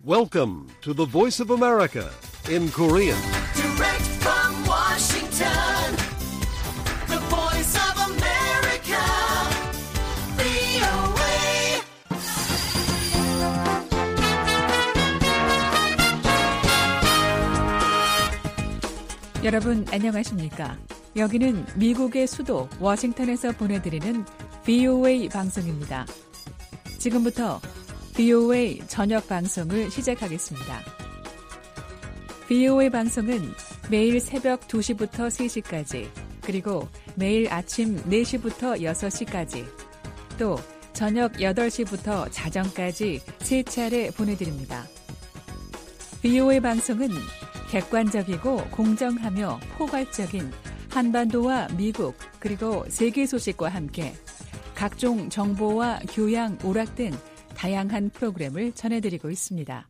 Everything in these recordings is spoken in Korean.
Welcome to the Voice of America in Korean. Direct from Washington, the Voice of America, VOA. 여러분 안녕하십니까? 여기는 미국의 수도 워싱턴에서 보내드리는 VOA 방송입니다. 지금부터 VOA 저녁 방송을 시작하겠습니다. VOA 방송은 매일 새벽 2시부터 3시까지, 그리고 매일 아침 4시부터 6시까지, 또 저녁 8시부터 자정까지 3차례 보내드립니다. VOA 방송은 객관적이고 공정하며 포괄적인 한반도와 미국 그리고 세계 소식과 함께 각종 정보와 교양, 오락 등 다양한 프로그램을 전해드리고 있습니다.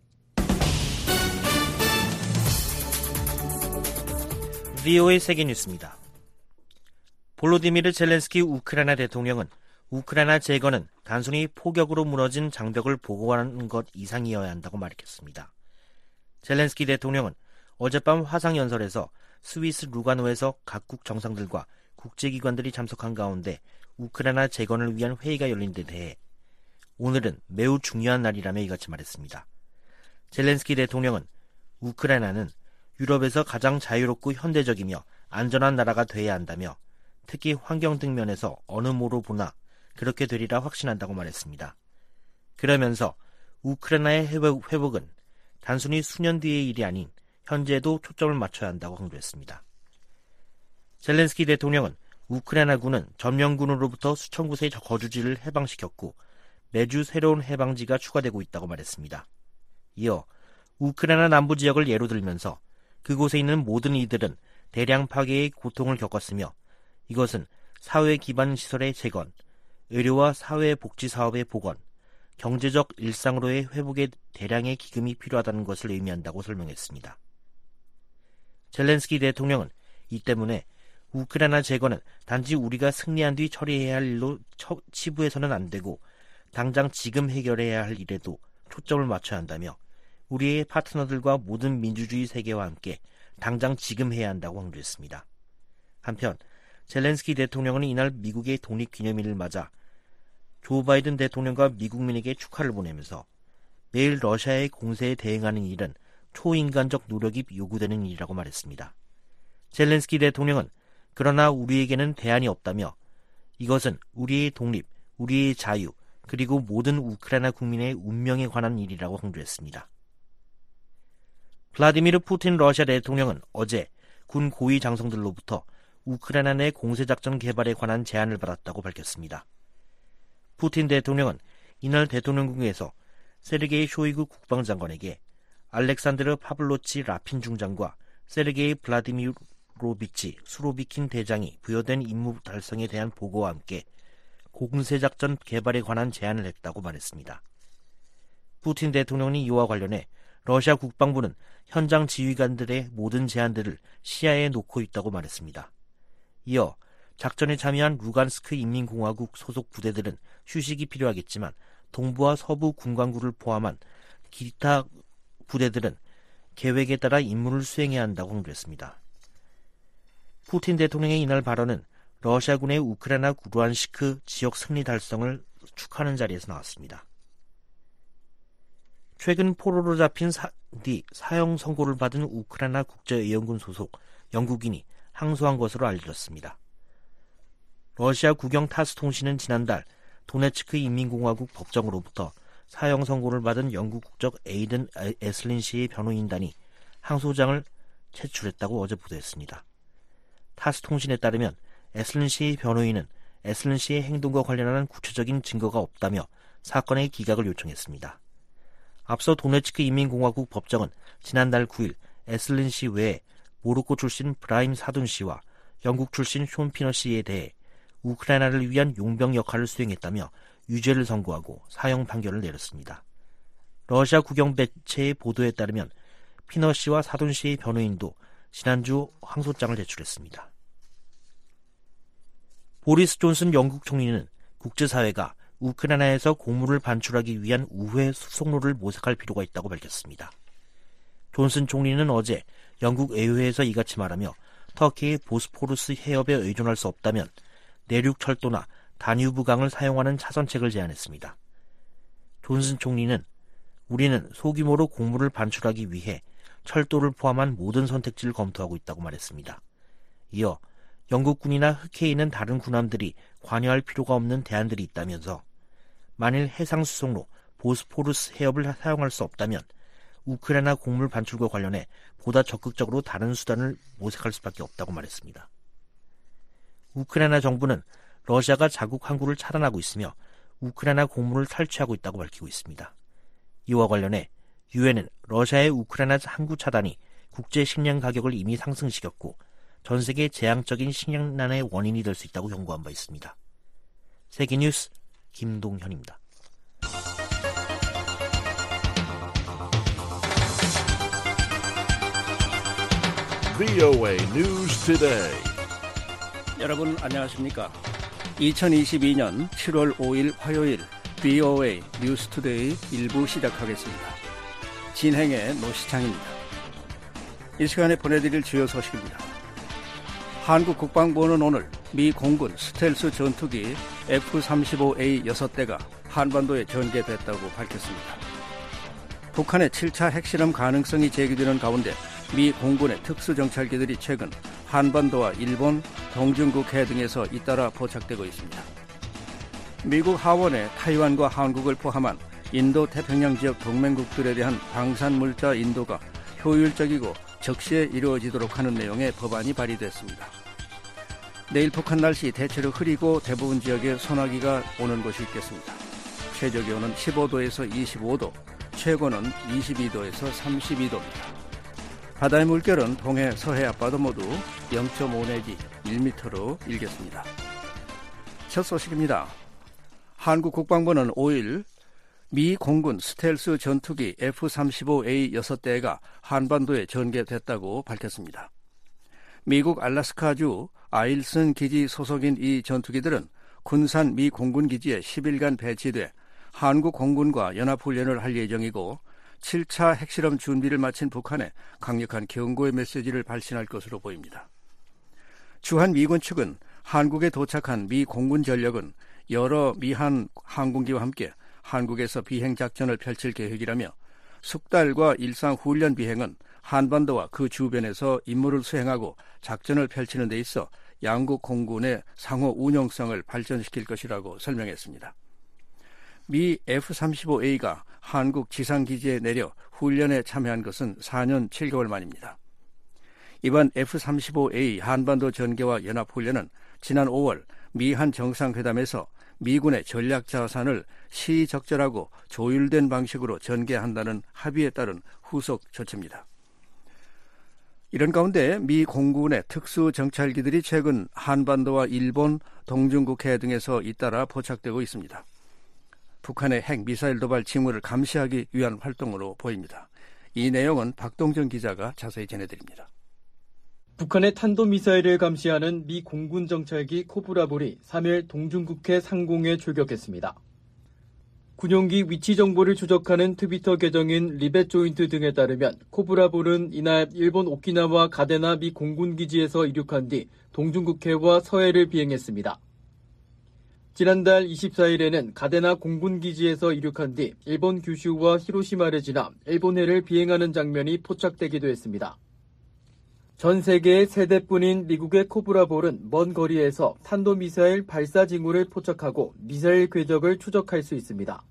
VOA 세계뉴스입니다. 볼로디미르 젤렌스키 우크라이나 대통령은 우크라이나 재건은 단순히 포격으로 무너진 장벽을 복원하는 것 이상이어야 한다고 말했습니다. 젤렌스키 대통령은 어젯밤 화상연설에서 스위스 루가노에서 각국 정상들과 국제기관들이 참석한 가운데 우크라이나 재건을 위한 회의가 열린 데 대해 오늘은 매우 중요한 날이라며 이같이 말했습니다. 젤렌스키 대통령은 우크라이나는 유럽에서 가장 자유롭고 현대적이며 안전한 나라가 돼야 한다며 특히 환경 등 면에서 어느 모로 보나 그렇게 되리라 확신한다고 말했습니다. 그러면서 우크라이나의 회복은 단순히 수년 뒤의 일이 아닌 현재에도 초점을 맞춰야 한다고 강조했습니다. 젤렌스키 대통령은 우크라이나군은 점령군으로부터 수천 곳의 거주지를 해방시켰고 매주 새로운 해방지가 추가되고 있다고 말했습니다. 이어 우크라이나 남부 지역을 예로 들면서 그곳에 있는 모든 이들은 대량 파괴의 고통을 겪었으며 이것은 사회 기반 시설의 재건, 의료와 사회복지 사업의 복원, 경제적 일상으로의 회복에 대량의 기금이 필요하다는 것을 의미한다고 설명했습니다. 젤렌스키 대통령은 이 때문에 우크라이나 재건은 단지 우리가 승리한 뒤 처리해야 할 일로 치부해서는 안 되고 당장 지금 해결해야 할 일에도 초점을 맞춰야 한다며 우리의 파트너들과 모든 민주주의 세계와 함께 당장 지금 해야 한다고 강조했습니다. 한편 젤렌스키 대통령은 이날 미국의 독립기념일을 맞아 조 바이든 대통령과 미국민에게 축하를 보내면서 매일 러시아의 공세에 대응하는 일은 초인간적 노력이 요구되는 일이라고 말했습니다. 젤렌스키 대통령은 그러나 우리에게는 대안이 없다며 이것은 우리의 독립, 우리의 자유, 그리고 모든 우크라이나 국민의 운명에 관한 일이라고 강조했습니다. 블라디미르 푸틴 러시아 대통령은 어제 군 고위 장성들로부터 우크라이나 내 공세작전 개발에 관한 제안을 받았다고 밝혔습니다. 푸틴 대통령은 이날 대통령궁에서 세르게이 쇼이구 국방장관에게 알렉산드르 파블로치 라핀 중장과 세르게이 블라디미로비치 수로비킨 대장이 부여된 임무 달성에 대한 보고와 함께 공세작전 개발에 관한 제안을 했다고 말했습니다. 푸틴 대통령은 이와 관련해 러시아 국방부는 현장 지휘관들의 모든 제안들을 시야에 놓고 있다고 말했습니다. 이어 작전에 참여한 루간스크 인민공화국 소속 부대들은 휴식이 필요하겠지만 동부와 서부 군광구를 포함한 기타 부대들은 계획에 따라 임무를 수행해야 한다고 강조했습니다. 푸틴 대통령의 이날 발언은 러시아군의 우크라이나 루안스크 지역 승리 달성을 축하하는 자리에서 나왔습니다. 최근 포로로 잡힌 뒤 사형 선고를 받은 우크라이나 국제의원군 소속 영국인이 항소한 것으로 알려졌습니다. 러시아 국영 타스 통신은 지난달 도네츠크 인민공화국 법정으로부터 사형 선고를 받은 영국 국적 에이든 에슬린 씨의 변호인단이 항소장을 제출했다고 어제 보도했습니다. 타스 통신에 따르면 에슬린 씨의 변호인은 에슬린 씨의 행동과 관련한 구체적인 증거가 없다며 사건의 기각을 요청했습니다. 앞서 도네츠크 인민공화국 법정은 지난달 9일 에슬린 씨 외에 모로코 출신 브라임 사둔 씨와 영국 출신 숀 피너 씨에 대해 우크라이나를 위한 용병 역할을 수행했다며 유죄를 선고하고 사형 판결을 내렸습니다. 러시아 국영 매체의 보도에 따르면 피너 씨와 사둔 씨의 변호인도 지난주 항소장을 제출했습니다. 보리스 존슨 영국 총리는 국제사회가 우크라이나에서 곡물을 반출하기 위한 우회 수송로를 모색할 필요가 있다고 밝혔습니다. 존슨 총리는 어제 영국 의회에서 이같이 말하며 터키의 보스포루스 해협에 의존할 수 없다면 내륙 철도나 다뉴브강을 사용하는 차선책을 제안했습니다. 존슨 총리는 우리는 소규모로 곡물을 반출하기 위해 철도를 포함한 모든 선택지를 검토하고 있다고 말했습니다. 이어 영국군이나 흑해에 있는 다른 군함들이 관여할 필요가 없는 대안들이 있다면서 만일 해상수송로 보스포루스 해협을 사용할 수 없다면 우크라이나 곡물 반출과 관련해 보다 적극적으로 다른 수단을 모색할 수밖에 없다고 말했습니다. 우크라이나 정부는 러시아가 자국 항구를 차단하고 있으며 우크라이나 곡물을 탈취하고 있다고 밝히고 있습니다. 이와 관련해 유엔은 러시아의 우크라이나 항구 차단이 국제 식량 가격을 이미 상승시켰고 전 세계 재앙적인 식량난의 원인이 될 수 있다고 경고한 바 있습니다. 세계뉴스 김동현입니다. VOA News Today. 여러분 안녕하십니까? 2022년 7월 5일 화요일 VOA 뉴스 투데이 1부 시작하겠습니다. 진행의 노시창입니다. 이 시간에 보내드릴 주요 소식입니다. 한국 국방부는 오늘 미 공군 스텔스 전투기 F-35A 6대가 한반도에 전개됐다고 밝혔습니다. 북한의 7차 핵실험 가능성이 제기되는 가운데 미 공군의 특수정찰기들이 최근 한반도와 일본, 동중국 해 등에서 잇따라 포착되고 있습니다. 미국 하원에 타이완과 한국을 포함한 인도 태평양 지역 동맹국들에 대한 방산물자 인도가 효율적이고 적시에 이루어지도록 하는 내용의 법안이 발의됐습니다. 내일 북한 날씨 대체로 흐리고 대부분 지역에 소나기가 오는 곳이 있겠습니다. 최저기온은 15도에서 25도, 최고는 22도에서 32도입니다. 바다의 물결은 동해, 서해 앞바다 모두 0.5 내지 1m로 일겠습니다. 첫 소식입니다. 한국 국방부는 5일 미 공군 스텔스 전투기 F-35A 6대가 한반도에 전개됐다고 밝혔습니다. 미국 알래스카주 아일슨 기지 소속인 이 전투기들은 군산 미 공군 기지에 10일간 배치돼 한국 공군과 연합훈련을 할 예정이고 7차 핵실험 준비를 마친 북한에 강력한 경고의 메시지를 발신할 것으로 보입니다. 주한 미군 측은 한국에 도착한 미 공군 전력은 여러 미한 항공기와 함께 한국에서 비행작전을 펼칠 계획이라며 숙달과 일상 훈련 비행은 한반도와 그 주변에서 임무를 수행하고 작전을 펼치는 데 있어 양국 공군의 상호 운용성을 발전시킬 것이라고 설명했습니다. 미 F-35A가 한국 지상기지에 내려 훈련에 참여한 것은 4년 7개월 만입니다. 이번 F-35A 한반도 전개와 연합훈련은 지난 5월 미한 정상회담에서 미군의 전략 자산을 시적절하고 조율된 방식으로 전개한다는 합의에 따른 후속 조치입니다. 이런 가운데 미 공군의 특수정찰기들이 최근 한반도와 일본, 동중국해 등에서 잇따라 포착되고 있습니다. 북한의 핵미사일 도발 징후를 감시하기 위한 활동으로 보입니다. 이 내용은 박동정 기자가 자세히 전해드립니다. 북한의 탄도미사일을 감시하는 미 공군 정찰기 코브라볼이 3일 동중국해 상공에 출격했습니다. 군용기 위치 정보를 추적하는 트위터 계정인 리벳 조인트 등에 따르면 코브라볼은 이날 일본 오키나와 가데나 미 공군 기지에서 이륙한 뒤 동중국해와 서해를 비행했습니다. 지난달 24일에는 가데나 공군 기지에서 이륙한 뒤 일본 규슈와 히로시마를 지나 일본해를 비행하는 장면이 포착되기도 했습니다. 전 세계의 세 대뿐인 미국의 코브라볼은 먼 거리에서 탄도미사일 발사 징후를 포착하고 미사일 궤적을 추적할 수 있습니다.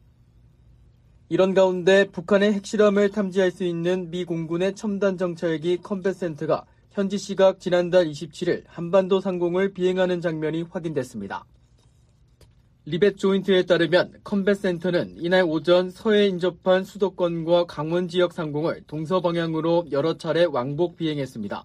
이런 가운데 북한의 핵실험을 탐지할 수 있는 미 공군의 첨단 정찰기 컴뱃센트가 현지 시각 지난달 27일 한반도 상공을 비행하는 장면이 확인됐습니다. 리벳 조인트에 따르면 컴뱃센터는 이날 오전 서해에 인접한 수도권과 강원 지역 상공을 동서방향으로 여러 차례 왕복 비행했습니다.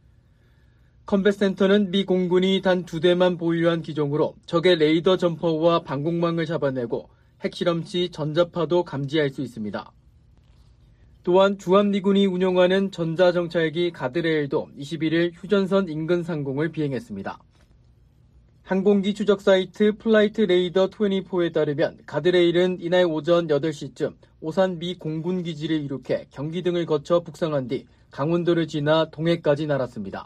컴뱃센터는 미 공군이 단 2대만 보유한 기종으로 적의 레이더 점퍼와 방공망을 잡아내고 핵실험 시 전자파도 감지할 수 있습니다. 또한 주한미군이 운용하는 전자정찰기 가드레일도 21일 휴전선 인근 상공을 비행했습니다. 항공기 추적 사이트 플라이트 레이더 24에 따르면 가드레일은 이날 오전 8시쯤 오산 미 공군기지를 이륙해 경기 등을 거쳐 북상한 뒤 강원도를 지나 동해까지 날았습니다.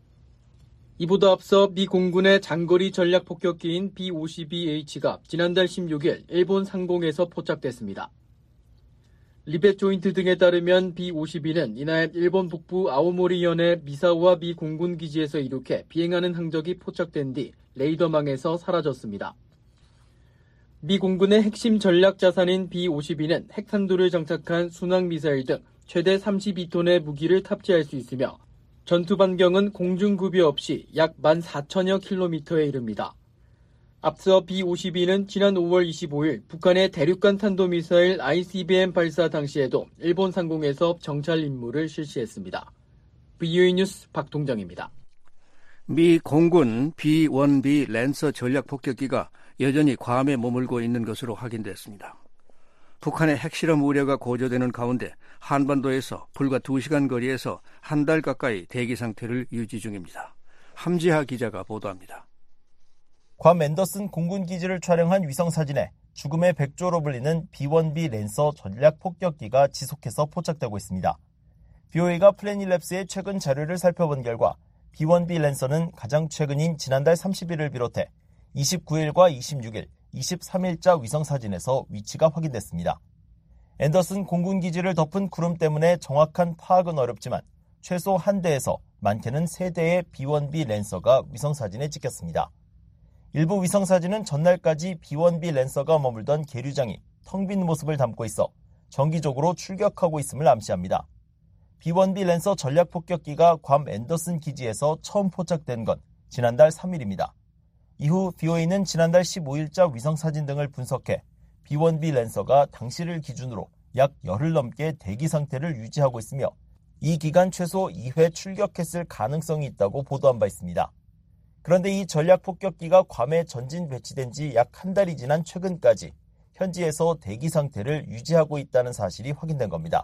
이보다 앞서 미 공군의 장거리 전략 폭격기인 B-52H가 지난달 16일 일본 상공에서 포착됐습니다. 리벳 조인트 등에 따르면 B-52는 이날 일본 북부 아오모리현의 미사와 미 공군기지에서 이륙해 비행하는 항적이 포착된 뒤 레이더망에서 사라졌습니다. 미 공군의 핵심 전략 자산인 B-52는 핵탄두를 장착한 순항미사일 등 최대 32톤의 무기를 탑재할 수 있으며 전투 반경은 공중급유 없이 약 14,000여 킬로미터에 이릅니다. 앞서 B-52는 지난 5월 25일 북한의 대륙간 탄도미사일 ICBM 발사 당시에도 일본 상공에서 정찰 임무를 실시했습니다. VOA 뉴스 박동정입니다. 미 공군 B-1B 랜서 전략 폭격기가 여전히 괌에 머물고 있는 것으로 확인됐습니다. 북한의 핵실험 우려가 고조되는 가운데 한반도에서 불과 2시간 거리에서 한 달 가까이 대기 상태를 유지 중입니다. 함지하 기자가 보도합니다. 괌 앤더슨 공군기지를 촬영한 위성사진에 죽음의 백조로 불리는 B-1B 랜서 전략 폭격기가 지속해서 포착되고 있습니다. BOA가 플래닛랩스의 최근 자료를 살펴본 결과 B-1B 랜서는 가장 최근인 지난달 30일을 비롯해 29일과 26일, 23일자 위성사진에서 위치가 확인됐습니다. 앤더슨 공군기지를 덮은 구름 때문에 정확한 파악은 어렵지만 최소 한 대에서 많게는 3대의 B-1B 랜서가 위성사진에 찍혔습니다. 일부 위성사진은 전날까지 B-1B 랜서가 머물던 계류장이 텅 빈 모습을 담고 있어 정기적으로 출격하고 있음을 암시합니다. B-1B 랜서 전략 폭격기가 괌 앤더슨 기지에서 처음 포착된 건 지난달 3일입니다. 이후 BOA는 지난달 15일자 위성사진 등을 분석해 B-1B 랜서가 당시를 기준으로 약 열흘 넘게 대기 상태를 유지하고 있으며 이 기간 최소 2회 출격했을 가능성이 있다고 보도한 바 있습니다. 그런데 이 전략 폭격기가 괌에 전진 배치된 지 약 한 달이 지난 최근까지 현지에서 대기 상태를 유지하고 있다는 사실이 확인된 겁니다.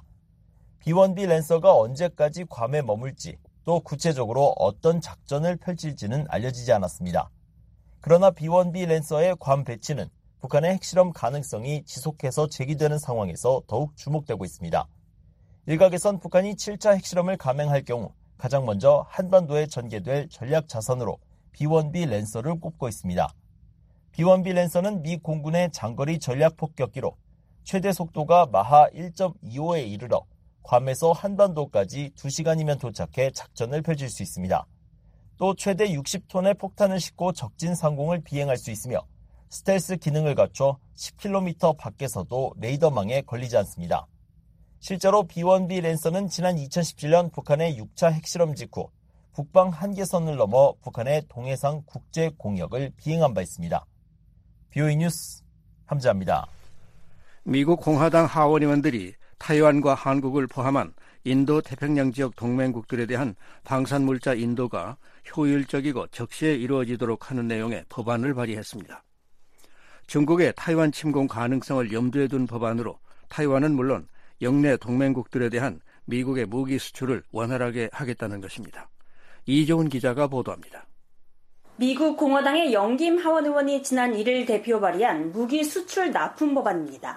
B-1B 랜서가 언제까지 괌에 머물지 또 구체적으로 어떤 작전을 펼칠지는 알려지지 않았습니다. 그러나 B-1B 랜서의 괌 배치는 북한의 핵실험 가능성이 지속해서 제기되는 상황에서 더욱 주목되고 있습니다. 일각에선 북한이 7차 핵실험을 감행할 경우 가장 먼저 한반도에 전개될 전략 자산으로 B-1B 랜서를 꼽고 있습니다. B-1B 랜서는 미 공군의 장거리 전략 폭격기로 최대 속도가 마하 1.25에 이르러 괌에서 한반도까지 2시간이면 도착해 작전을 펼칠 수 있습니다. 또 최대 60톤의 폭탄을 싣고 적진 상공을 비행할 수 있으며 스텔스 기능을 갖춰 10km 밖에서도 레이더망에 걸리지 않습니다. 실제로 B-1B 랜서는 지난 2017년 북한의 6차 핵실험 직후 북방 한계선을 넘어 북한의 동해상 국제 공역을 비행한 바 있습니다. BOA 뉴스 함지아입니다. 미국 공화당 하원 의원들이 타이완과 한국을 포함한 인도 태평양 지역 동맹국들에 대한 방산물자 인도가 효율적이고 적시에 이루어지도록 하는 내용의 법안을 발의했습니다. 중국의 타이완 침공 가능성을 염두에 둔 법안으로 타이완은 물론 영내 동맹국들에 대한 미국의 무기 수출을 원활하게 하겠다는 것입니다. 이종훈 기자가 보도합니다. 미국 공화당의 영김 하원 의원이 지난 1일 대표 발의한 무기 수출 납품 법안입니다.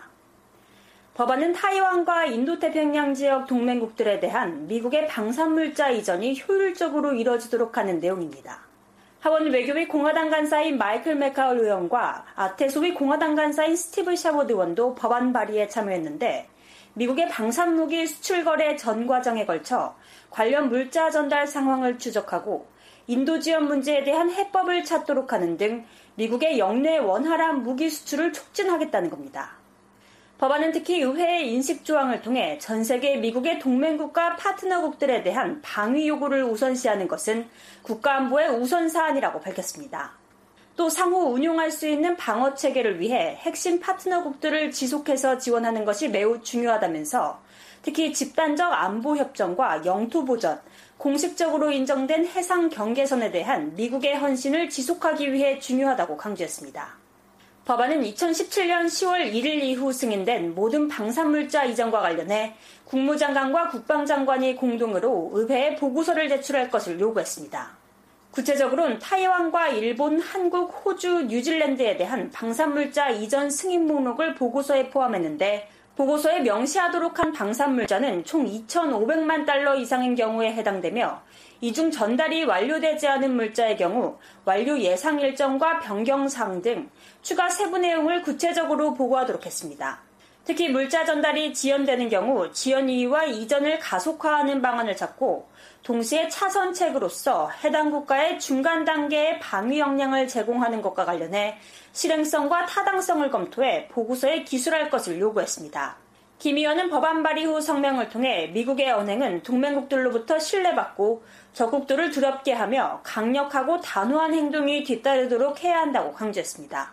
법안은 타이완과 인도태평양 지역 동맹국들에 대한 미국의 방산물자 이전이 효율적으로 이뤄지도록 하는 내용입니다. 하원 외교위 공화당 간사인 마이클 맥카울 의원과 아태소위 공화당 간사인 스티브 샤워드 의원도 법안 발의에 참여했는데 미국의 방산무기 수출 거래 전 과정에 걸쳐 관련 물자 전달 상황을 추적하고 인도 지원 문제에 대한 해법을 찾도록 하는 등 미국의 영내 원활한 무기 수출을 촉진하겠다는 겁니다. 법안은 특히 의회의 인식 조항을 통해 전 세계 미국의 동맹국과 파트너국들에 대한 방위 요구를 우선시하는 것은 국가안보의 우선 사안이라고 밝혔습니다. 또 상호 운용할 수 있는 방어 체계를 위해 핵심 파트너국들을 지속해서 지원하는 것이 매우 중요하다면서 특히 집단적 안보 협정과 영토 보전, 공식적으로 인정된 해상 경계선에 대한 미국의 헌신을 지속하기 위해 중요하다고 강조했습니다. 법안은 2017년 10월 1일 이후 승인된 모든 방산물자 이전과 관련해 국무장관과 국방장관이 공동으로 의회에 보고서를 제출할 것을 요구했습니다. 구체적으로는 타이완과 일본, 한국, 호주, 뉴질랜드에 대한 방산물자 이전 승인 목록을 보고서에 포함했는데 보고서에 명시하도록 한 방산물자는 총 2,500만 달러 이상인 경우에 해당되며 이 중 전달이 완료되지 않은 물자의 경우 완료 예상 일정과 변경사항 등 추가 세부 내용을 구체적으로 보고하도록 했습니다. 특히 물자 전달이 지연되는 경우 지연 이유와 이전을 가속화하는 방안을 찾고 동시에 차선책으로서 해당 국가의 중간 단계의 방위 역량을 제공하는 것과 관련해 실행성과 타당성을 검토해 보고서에 기술할 것을 요구했습니다. 김 의원은 법안 발의 후 성명을 통해 미국의 언행은 동맹국들로부터 신뢰받고 적국들을 두렵게 하며 강력하고 단호한 행동이 뒤따르도록 해야 한다고 강조했습니다.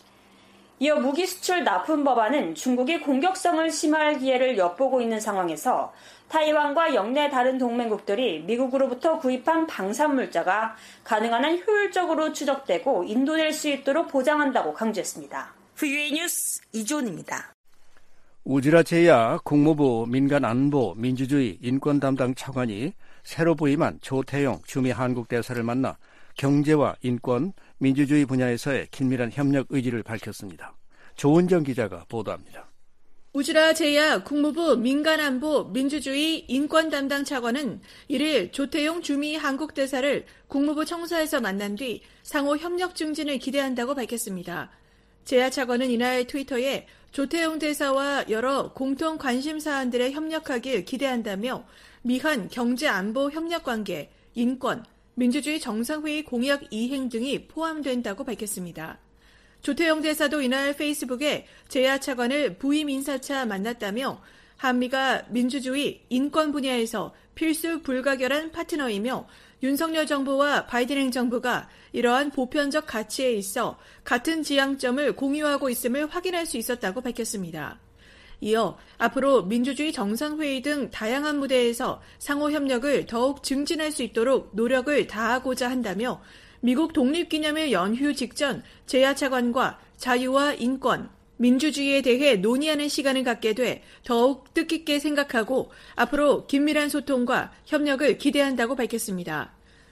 이어 무기 수출 납품 법안은 중국이 공격성을 심화할 기회를 엿보고 있는 상황에서 타이완과 영내 다른 동맹국들이 미국으로부터 구입한 방산물자가 가능한 한 효율적으로 추적되고 인도될 수 있도록 보장한다고 강조했습니다. VOA 뉴스 이존입니다. 우지라 제야 국무부 민간안보 민주주의 인권 담당 차관이 새로 부임한 조태용 주미 한국 대사를 만나 경제와 인권, 민주주의 분야에서의 긴밀한 협력 의지를 밝혔습니다. 조은정 기자가 보도합니다. 우지라 제야 국무부 민간안보 민주주의 인권 담당 차관은 1일 조태용 주미 한국 대사를 국무부 청사에서 만난 뒤 상호 협력 증진을 기대한다고 밝혔습니다. 제야 차관은 이날 트위터에 조태용 대사와 여러 공통 관심 사안들에 협력하길 기대한다며 미한 경제안보 협력관계, 인권, 민주주의 정상회의 공약 이행 등이 포함된다고 밝혔습니다. 조태용 대사도 이날 페이스북에 제야 차관을 부임 인사차 만났다며 한미가 민주주의, 인권 분야에서 필수 불가결한 파트너이며 윤석열 정부와 바이든 행정부가 이러한 보편적 가치에 있어 같은 지향점을 공유하고 있음을 확인할 수 있었다고 밝혔습니다. 이어 앞으로 민주주의 정상회의 등 다양한 무대에서 상호 협력을 더욱 증진할 수 있도록 노력을 다하고자 한다며 미국 독립기념일 연휴 직전 제야 차관과 자유와 인권, 민주주의에 대해 논의하는 시간을 갖게 돼 더욱 뜻깊게 생각하고 앞으로 긴밀한 소통과 협력을 기대한다고 밝혔습니다.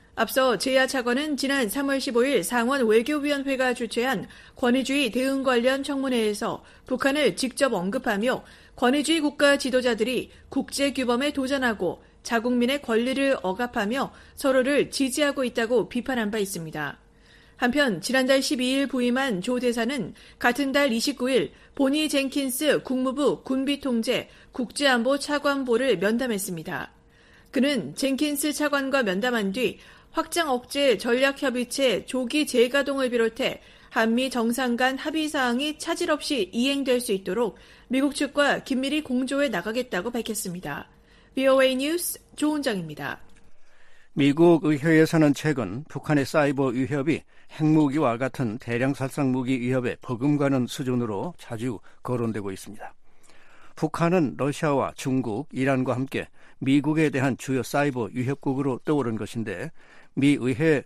앞서 제야 차관은 지난 3월 15일 상원 외교위원회가 주최한 권위주의 대응 관련 청문회에서 북한을 직접 언급하며 권위주의 국가 지도자들이 국제규범에 도전하고 자국민의 권리를 억압하며 서로를 지지하고 있다고 비판한 바 있습니다. 한편 지난달 12일 부임한 조 대사는 같은 달 29일 보니 젠킨스 국무부 군비통제 국제안보 차관보를 면담했습니다. 그는 젠킨스 차관과 면담한 뒤 확장 억제 전략협의체 조기 재가동을 비롯해 한미 정상 간 합의사항이 차질 없이 이행될 수 있도록 미국 측과 긴밀히 공조해 나가겠다고 밝혔습니다. VOA 뉴스 조은정입니다. 미국 의회에서는 최근 북한의 사이버 위협이 핵무기와 같은 대량 살상무기 위협에 버금가는 수준으로 자주 거론되고 있습니다. 북한은 러시아와 중국, 이란과 함께 미국에 대한 주요 사이버 위협국으로 떠오른 것인데 미 의회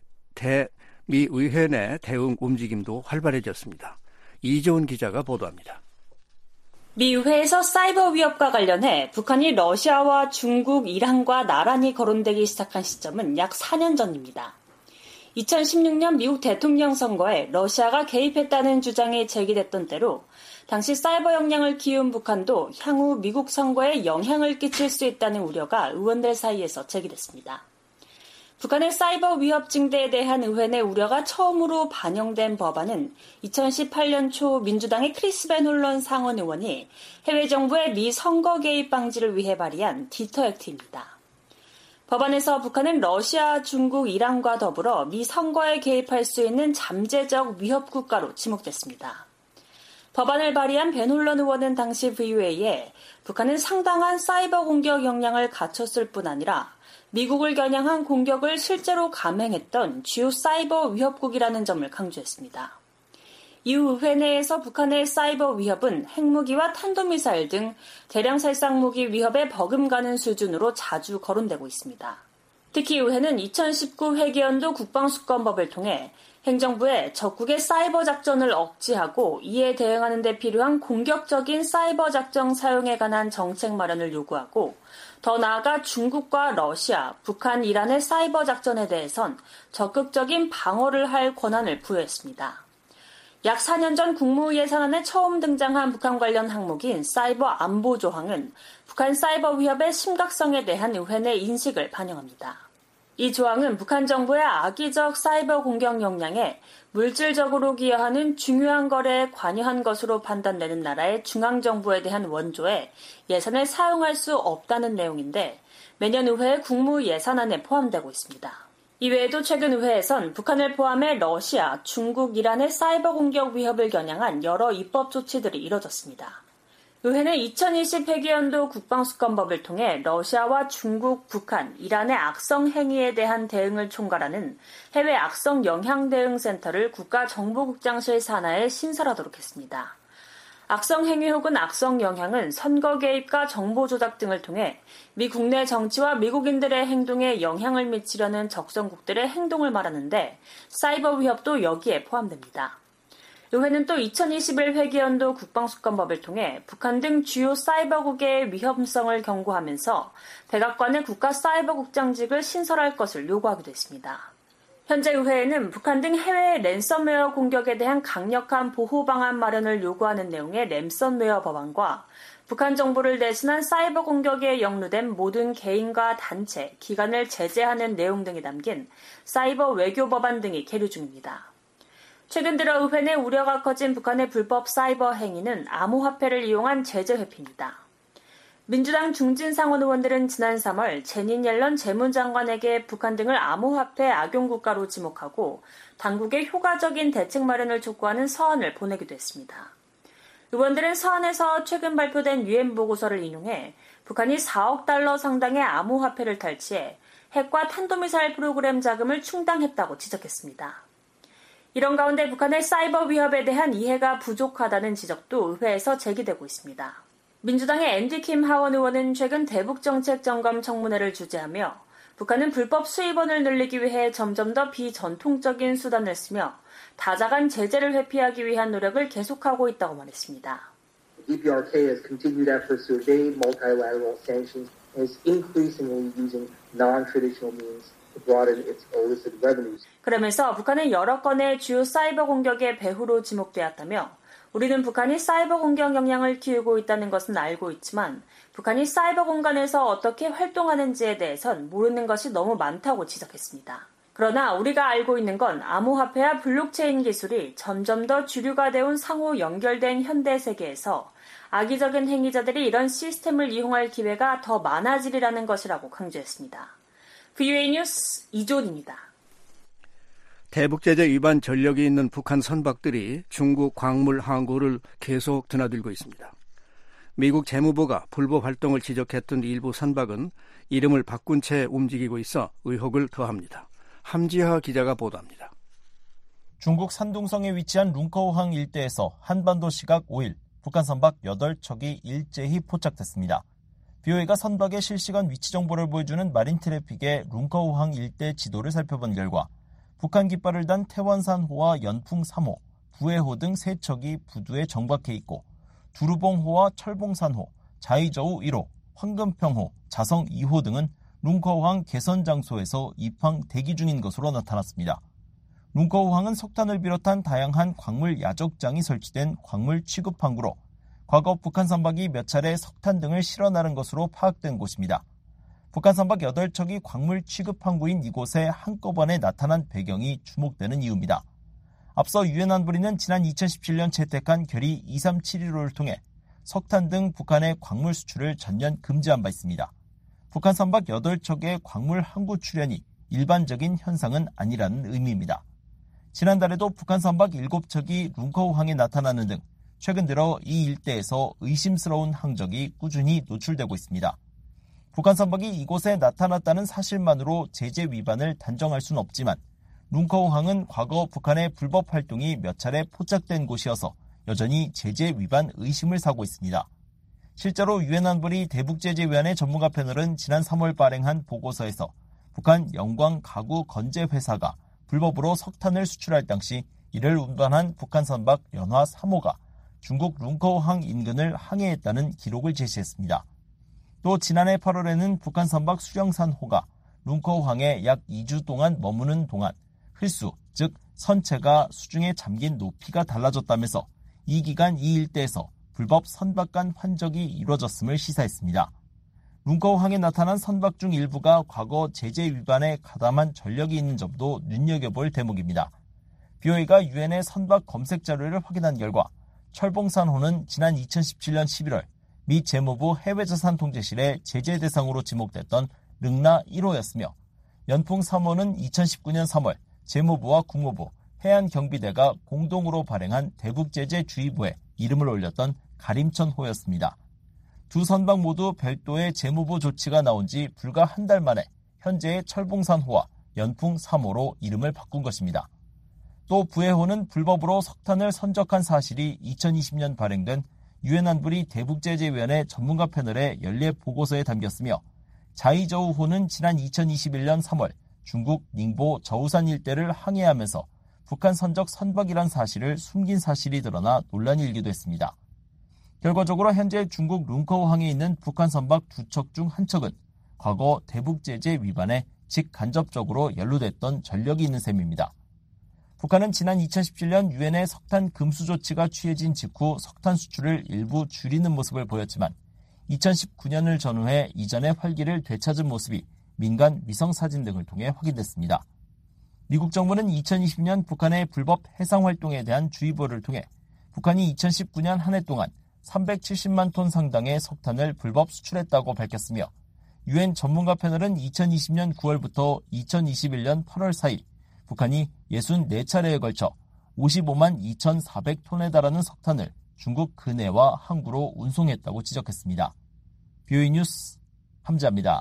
내 대응 움직임도 활발해졌습니다. 이재훈 기자가 보도합니다. 미 의회에서 사이버 위협과 관련해 북한이 러시아와 중국, 이란과 나란히 거론되기 시작한 시점은 약 4년 전입니다. 2016년 미국 대통령 선거에 러시아가 개입했다는 주장이 제기됐던 때로 당시 사이버 역량을 키운 북한도 향후 미국 선거에 영향을 끼칠 수 있다는 우려가 의원들 사이에서 제기됐습니다. 북한의 사이버 위협 증대에 대한 의회 내 우려가 처음으로 반영된 법안은 2018년 초 민주당의 크리스 벤 홀런 상원 의원이 해외 정부의 미 선거 개입 방지를 위해 발의한 디터 액트입니다. 법안에서 북한은 러시아, 중국, 이란과 더불어 미 선거에 개입할 수 있는 잠재적 위협 국가로 지목됐습니다. 법안을 발의한 벤 홀런 의원은 당시 VOA에 북한은 상당한 사이버 공격 역량을 갖췄을 뿐 아니라 미국을 겨냥한 공격을 실제로 감행했던 주요 사이버 위협국이라는 점을 강조했습니다. 이후 의회 내에서 북한의 사이버 위협은 핵무기와 탄도미사일 등 대량 살상무기 위협에 버금가는 수준으로 자주 거론되고 있습니다. 특히 의회는 2019 회계연도 국방수권법을 통해 행정부에 적국의 사이버 작전을 억제하고 이에 대응하는 데 필요한 공격적인 사이버 작전 사용에 관한 정책 마련을 요구하고 더 나아가 중국과 러시아, 북한, 이란의 사이버 작전에 대해선 적극적인 방어를 할 권한을 부여했습니다. 약 4년 전 국무 예산안에 처음 등장한 북한 관련 항목인 사이버 안보 조항은 북한 사이버 위협의 심각성에 대한 의회 내 인식을 반영합니다. 이 조항은 북한 정부의 악의적 사이버 공격 역량에 물질적으로 기여하는 중요한 거래에 관여한 것으로 판단되는 나라의 중앙정부에 대한 원조에 예산을 사용할 수 없다는 내용인데 매년 의회의 국무 예산안에 포함되고 있습니다. 이외에도 최근 의회에선 북한을 포함해 러시아, 중국, 이란의 사이버 공격 위협을 겨냥한 여러 입법 조치들이 이뤄졌습니다. 의회는 2020 회계연도 국방수권법을 통해 러시아와 중국, 북한, 이란의 악성 행위에 대한 대응을 총괄하는 해외 악성 영향 대응 센터를 국가정보국장실 산하에 신설하도록 했습니다. 악성 행위 혹은 악성 영향은 선거 개입과 정보 조작 등을 통해 미 국내 정치와 미국인들의 행동에 영향을 미치려는 적성국들의 행동을 말하는데 사이버 위협도 여기에 포함됩니다. 의회는 또 2021 회계연도 국방수권법을 통해 북한 등 주요 사이버국의 위험성을 경고하면서 백악관의 국가사이버국장직을 신설할 것을 요구하기도 했습니다. 현재 의회에는 북한 등 해외 랜섬웨어 공격에 대한 강력한 보호 방안 마련을 요구하는 내용의 랜섬웨어 법안과 북한 정보를 대신한 사이버 공격에 역류된 모든 개인과 단체, 기관을 제재하는 내용 등이 담긴 사이버 외교 법안 등이 계류 중입니다. 최근 들어 의회 내 우려가 커진 북한의 불법 사이버 행위는 암호화폐를 이용한 제재 회피입니다. 민주당 중진상원 의원들은 지난 3월 제닛 옐런 재무장관에게 북한 등을 암호화폐 악용국가로 지목하고 당국의 효과적인 대책 마련을 촉구하는 서한을 보내기도 했습니다. 의원들은 서한에서 최근 발표된 유엔 보고서를 인용해 북한이 4억 달러 상당의 암호화폐를 탈취해 핵과 탄도미사일 프로그램 자금을 충당했다고 지적했습니다. 이런 가운데 북한의 사이버 위협에 대한 이해가 부족하다는 지적도 의회에서 제기되고 있습니다. 민주당의 앤디 킴 하원 의원은 최근 대북정책 점검 청문회를 주재하며 북한은 불법 수입원을 늘리기 위해 점점 더 비전통적인 수단을 쓰며 다자간 제재를 회피하기 위한 노력을 계속하고 있다고 말했습니다. DPRK has continued efforts to evade multilateral sanctions and is increasingly using non-traditional means. 그러면서 북한은 여러 건의 주요 사이버 공격의 배후로 지목되었다며 우리는 북한이 사이버 공격 역량을 키우고 있다는 것은 알고 있지만 북한이 사이버 공간에서 어떻게 활동하는지에 대해선 모르는 것이 너무 많다고 지적했습니다. 그러나 우리가 알고 있는 건 암호화폐와 블록체인 기술이 점점 더 주류가 되온 상호 연결된 현대 세계에서 악의적인 행위자들이 이런 시스템을 이용할 기회가 더 많아지리라는 것이라고 강조했습니다. VOA 뉴스 이존입니다. 대북제재 위반 전력이 있는 북한 선박들이 중국 광물 항구를 계속 드나들고 있습니다. 미국 재무부가 불법 활동을 지적했던 일부 선박은 이름을 바꾼 채 움직이고 있어 의혹을 더합니다. 함지하 기자가 보도합니다. 중국 산둥성에 위치한 룽커우항 일대에서 한반도 시각 5일 북한 선박 8척이 일제히 포착됐습니다. BOA가 선박의 실시간 위치 정보를 보여주는 마린 트래픽의 룽커우항 일대 지도를 살펴본 결과 북한 깃발을 단 태원산호와 연풍 3호, 부해호 등 3척이 부두에 정박해 있고 두루봉호와 철봉산호, 자이저우 1호, 황금평호, 자성 2호 등은 룽커우항 개선 장소에서 입항 대기 중인 것으로 나타났습니다. 룽커우항은 석탄을 비롯한 다양한 광물 야적장이 설치된 광물 취급 항구로 과거 북한 선박이 몇 차례 석탄 등을 실어 나른 것으로 파악된 곳입니다. 북한 선박 8척이 광물 취급 항구인 이곳에 한꺼번에 나타난 배경이 주목되는 이유입니다. 앞서 유엔 안보리는 지난 2017년 채택한 결의 2371호를 통해 석탄 등 북한의 광물 수출을 전면 금지한 바 있습니다. 북한 선박 8척의 광물 항구 출현이 일반적인 현상은 아니라는 의미입니다. 지난달에도 북한 선박 7척이 룽커우항에 나타나는 등 최근 들어 이 일대에서 의심스러운 항적이 꾸준히 노출되고 있습니다. 북한 선박이 이곳에 나타났다는 사실만으로 제재 위반을 단정할 수는 없지만 룽커우항은 과거 북한의 불법 활동이 몇 차례 포착된 곳이어서 여전히 제재 위반 의심을 사고 있습니다. 실제로 유엔 안보리 대북제재위원회 전문가 패널은 지난 3월 발행한 보고서에서 북한 영광 가구 건재 회사가 불법으로 석탄을 수출할 당시 이를 운반한 북한 선박 연화 3호가 중국 룽커우항 인근을 항해했다는 기록을 제시했습니다. 또 지난해 8월에는 북한 선박 수령산호가 룽커우항에 약 2주 동안 머무는 동안 흘수, 즉 선체가 수중에 잠긴 높이가 달라졌다면서 이 기간 이 일대에서 불법 선박간 환적이 이루어졌음을 시사했습니다. 룽커우항에 나타난 선박 중 일부가 과거 제재 위반에 가담한 전력이 있는 점도 눈여겨볼 대목입니다. BOA가 유엔의 선박 검색 자료를 확인한 결과 철봉산호는 지난 2017년 11월 미 재무부 해외자산통제실의 제재 대상으로 지목됐던 릉나 1호였으며 연풍 3호는 2019년 3월 재무부와 국무부, 해안경비대가 공동으로 발행한 대북제재주의보에 이름을 올렸던 가림천호였습니다. 두 선박 모두 별도의 재무부 조치가 나온 지 불과 한 달 만에 현재의 철봉산호와 연풍 3호로 이름을 바꾼 것입니다. 또 부해호는 불법으로 석탄을 선적한 사실이 2020년 발행된 유엔 안보리 대북제재위원회 전문가 패널의 연례 보고서에 담겼으며 자이저우호는 지난 2021년 3월 중국 닝보 저우산 일대를 항해하면서 북한 선적 선박이란 사실을 숨긴 사실이 드러나 논란이 일기도 했습니다. 결과적으로 현재 중국 룽커우항에 있는 북한 선박 두 척 중 한 척은 과거 대북제재 위반에 직간접적으로 연루됐던 전력이 있는 셈입니다. 북한은 지난 2017년 유엔의 석탄 금수 조치가 취해진 직후 석탄 수출을 일부 줄이는 모습을 보였지만 2019년을 전후해 이전의 활기를 되찾은 모습이 민간 위성사진 등을 통해 확인됐습니다. 미국 정부는 2020년 북한의 불법 해상활동에 대한 주의보를 통해 북한이 2019년 한 해 동안 370만 톤 상당의 석탄을 불법 수출했다고 밝혔으며 유엔 전문가 패널은 2020년 9월부터 2021년 8월 사이 북한이 64차례에 걸쳐 55만 2,400톤에 달하는 석탄을 중국 근해와 항구로 운송했다고 지적했습니다. BOA 뉴스 함자입니다.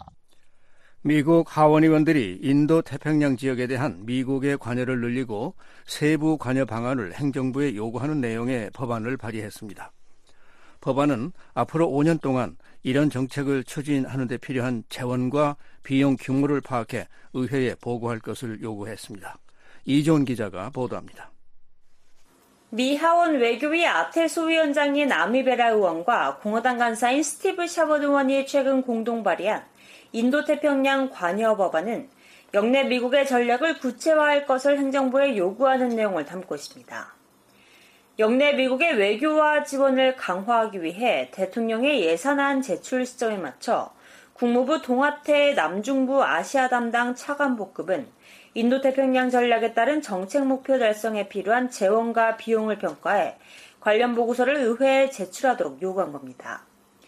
미국 하원의원들이 인도 태평양 지역에 대한 미국의 관여를 늘리고 세부 관여 방안을 행정부에 요구하는 내용의 법안을 발의했습니다. 법안은 앞으로 5년 동안 이런 정책을 추진하는 데 필요한 재원과 비용 규모를 파악해 의회에 보고할 것을 요구했습니다. 이조은 기자가 보도합니다. 미 하원 외교위 아텔 소위원장인 아미베라 의원과 공화당 간사인 스티브 샤버드 의원이 최근 공동 발의한 인도태평양 관여 법안은 역내 미국의 전략을 구체화할 것을 행정부에 요구하는 내용을 담고 있습니다. 역내 미국의 외교와 지원을 강화하기 위해 대통령의 예산안 제출 시점에 맞춰 국무부 동아태 남중부 아시아 담당 차관복급은 인도태평양 전략에 따른 정책 목표 달성에 필요한 재원과 비용을 평가해 관련 보고서를 의회에 제출하도록 요구한 겁니다.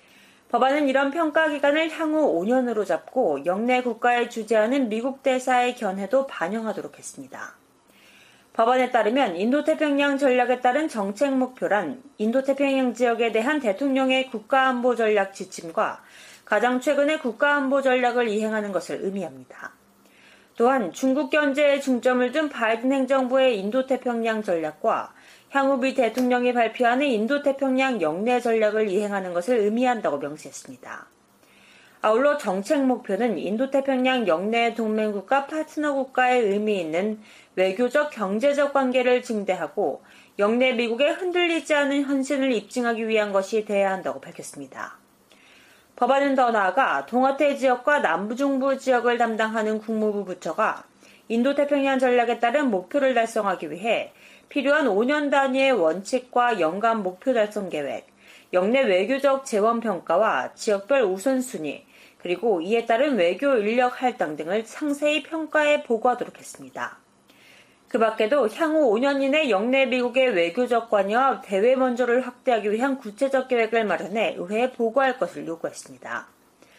법안은 이런 평가 기간을 향후 5년으로 잡고 역내 국가에 주재하는 미국 대사의 견해도 반영하도록 했습니다. 법안에 따르면 인도태평양 전략에 따른 정책 목표란 인도태평양 지역에 대한 대통령의 국가안보 전략 지침과 가장 최근의 국가안보 전략을 이행하는 것을 의미합니다. 또한 중국 견제에 중점을 둔 바이든 행정부의 인도태평양 전략과 향후 미 대통령이 발표하는 인도태평양 역내 전략을 이행하는 것을 의미한다고 명시했습니다. 아울러 정책 목표는 인도태평양 역내 동맹국가 파트너국가의 의미 있는 외교적 경제적 관계를 증대하고 역내 미국의 흔들리지 않은 헌신을 입증하기 위한 것이 돼야 한다고 밝혔습니다. 법안은 더 나아가 동아태 지역과 남부중부 지역을 담당하는 국무부 부처가 인도태평양 전략에 따른 목표를 달성하기 위해 필요한 5년 단위의 원칙과 연간 목표 달성 계획, 역내 외교적 재원 평가와 지역별 우선순위, 그리고 이에 따른 외교 인력 할당 등을 상세히 평가해 보고하도록 했습니다. 그 밖에도 향후 5년 이내 역내 미국의 외교적 관여와 대외 원조를 확대하기 위한 구체적 계획을 마련해 의회에 보고할 것을 요구했습니다.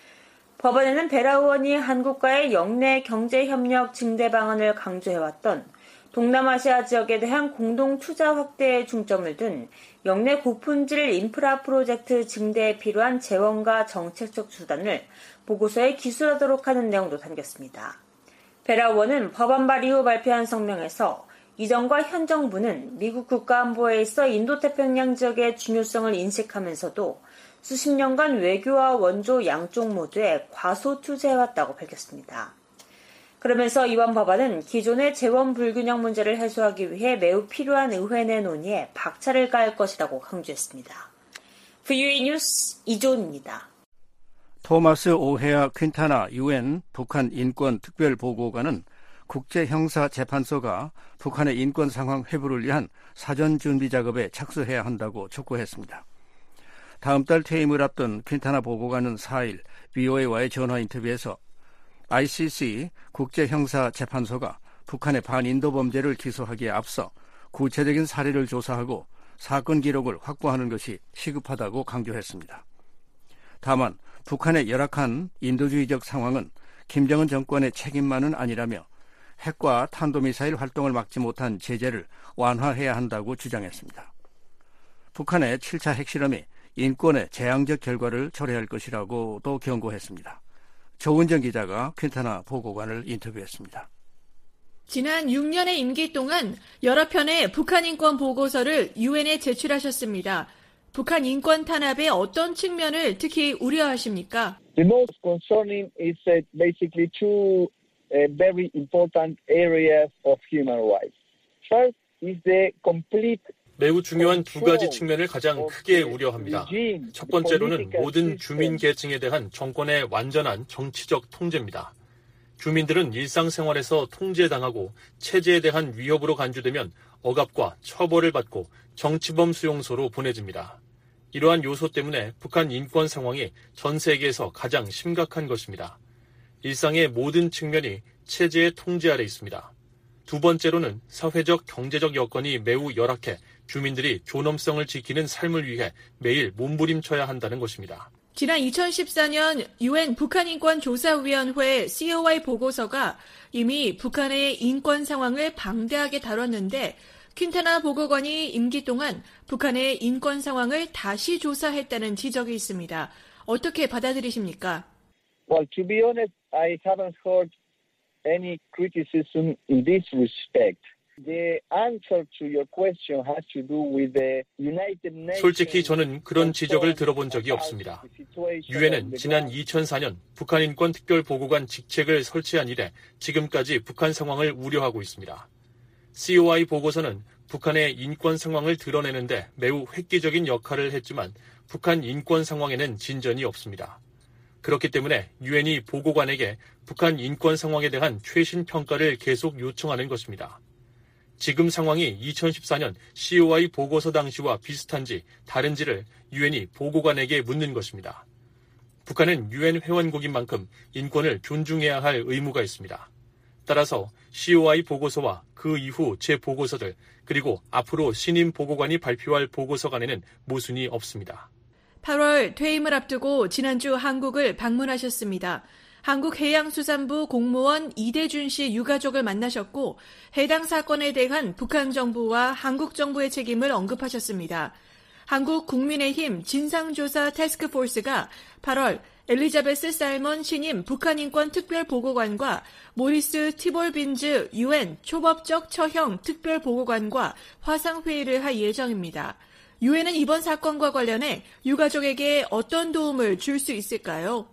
법안에는 베라 의원이 한국과의 역내 경제협력 증대 방안을 강조해왔던 동남아시아 지역에 대한 공동 투자 확대에 중점을 둔 역내 고품질 인프라 프로젝트 증대에 필요한 재원과 정책적 수단을 보고서에 기술하도록 하는 내용도 담겼습니다. 베라 의원은 법안 발의 후 발표한 성명에서 이전과 현 정부는 미국 국가안보에 있어 인도태평양 지역의 중요성을 인식하면서도 수십 년간 외교와 원조 양쪽 모두에 과소 투자해왔다고 밝혔습니다. 그러면서 이번 법안은 기존의 재원 불균형 문제를 해소하기 위해 매우 필요한 의회 내 논의에 박차를 가할 것이라고 강조했습니다. VOA 뉴스 이조은입니다. 토마스 오헤아 퀸타나 UN 북한 인권 특별보고관은 국제형사재판소가 북한의 인권 상황 회부를 위한 사전 준비 작업에 착수해야 한다고 촉구했습니다. 다음 달 퇴임을 앞둔 퀸타나 보고관은 4일 VOA와의 전화 인터뷰에서 ICC 국제형사재판소가 북한의 반인도 범죄를 기소하기에 앞서 구체적인 사례를 조사하고 사건 기록을 확보하는 것이 시급하다고 강조했습니다. 다만 북한의 열악한 인도주의적 상황은 김정은 정권의 책임만은 아니라며 핵과 탄도미사일 활동을 막지 못한 제재를 완화해야 한다고 주장했습니다. 북한의 7차 핵실험이 인권의 재앙적 결과를 초래할 것이라고도 경고했습니다. 조은정 기자가 퀸타나 보고관을 인터뷰했습니다. 지난 6년의 임기 동안 여러 편의 북한 인권 보고서를 UN에 제출하셨습니다. 북한 인권 탄압의 어떤 측면을 특히 우려하십니까? The most concerning is basically two very important areas of human rights. First is the complete 매우 중요한 두 가지 측면을 가장 크게 우려합니다. 첫 번째로는 모든 주민 계층에 대한 정권의 완전한 정치적 통제입니다. 주민들은 일상생활에서 통제당하고 체제에 대한 위협으로 간주되면 억압과 처벌을 받고 정치범 수용소로 보내집니다. 이러한 요소 때문에 북한 인권 상황이 전 세계에서 가장 심각한 것입니다. 일상의 모든 측면이 체제의 통제 아래 있습니다. 두 번째로는 사회적 경제적 여건이 매우 열악해 주민들이 존엄성을 지키는 삶을 위해 매일 몸부림쳐야 한다는 것입니다. 지난 2014년 UN 북한인권조사위원회 COI 보고서가 이미 북한의 인권 상황을 방대하게 다뤘는데 퀸타나 보고관이 임기 동안 북한의 인권 상황을 다시 조사했다는 지적이 있습니다. 어떻게 받아들이십니까? Well, to be honest, I haven't heard any criticism in this respect. The answer to your question has to do with the United Nations. 솔직히 저는 그런 지적을 들어본 적이 없습니다. 유엔은 지난 2004년 북한 인권 특별보고관 직책을 설치한 이래 지금까지 북한 상황을 우려하고 있습니다. COI 보고서는 북한의 인권 상황을 드러내는데 매우 획기적인 역할을 했지만 북한 인권 상황에는 진전이 없습니다. 그렇기 때문에 유엔이 보고관에게 북한 인권 상황에 대한 최신 평가를 계속 요청하는 것입니다. 지금 상황이 2014년 COI 보고서 당시와 비슷한지 다른지를 유엔이 보고관에게 묻는 것입니다. 북한은 유엔 회원국인 만큼 인권을 존중해야 할 의무가 있습니다. 따라서 COI 보고서와 그 이후 재보고서들 그리고 앞으로 신임 보고관이 발표할 보고서 간에는 모순이 없습니다. 8월 퇴임을 앞두고 지난주 한국을 방문하셨습니다. 한국해양수산부 공무원 이대준 씨 유가족을 만나셨고 해당 사건에 대한 북한 정부와 한국 정부의 책임을 언급하셨습니다. 한국국민의힘 진상조사 태스크포스가 8월 엘리자베스 살먼 신임 북한인권 특별보고관과 모리스 티볼빈즈 UN 초법적 처형 특별보고관과 화상회의를 할 예정입니다. 유엔은 이번 사건과 관련해 유가족에게 어떤 도움을 줄 수 있을까요?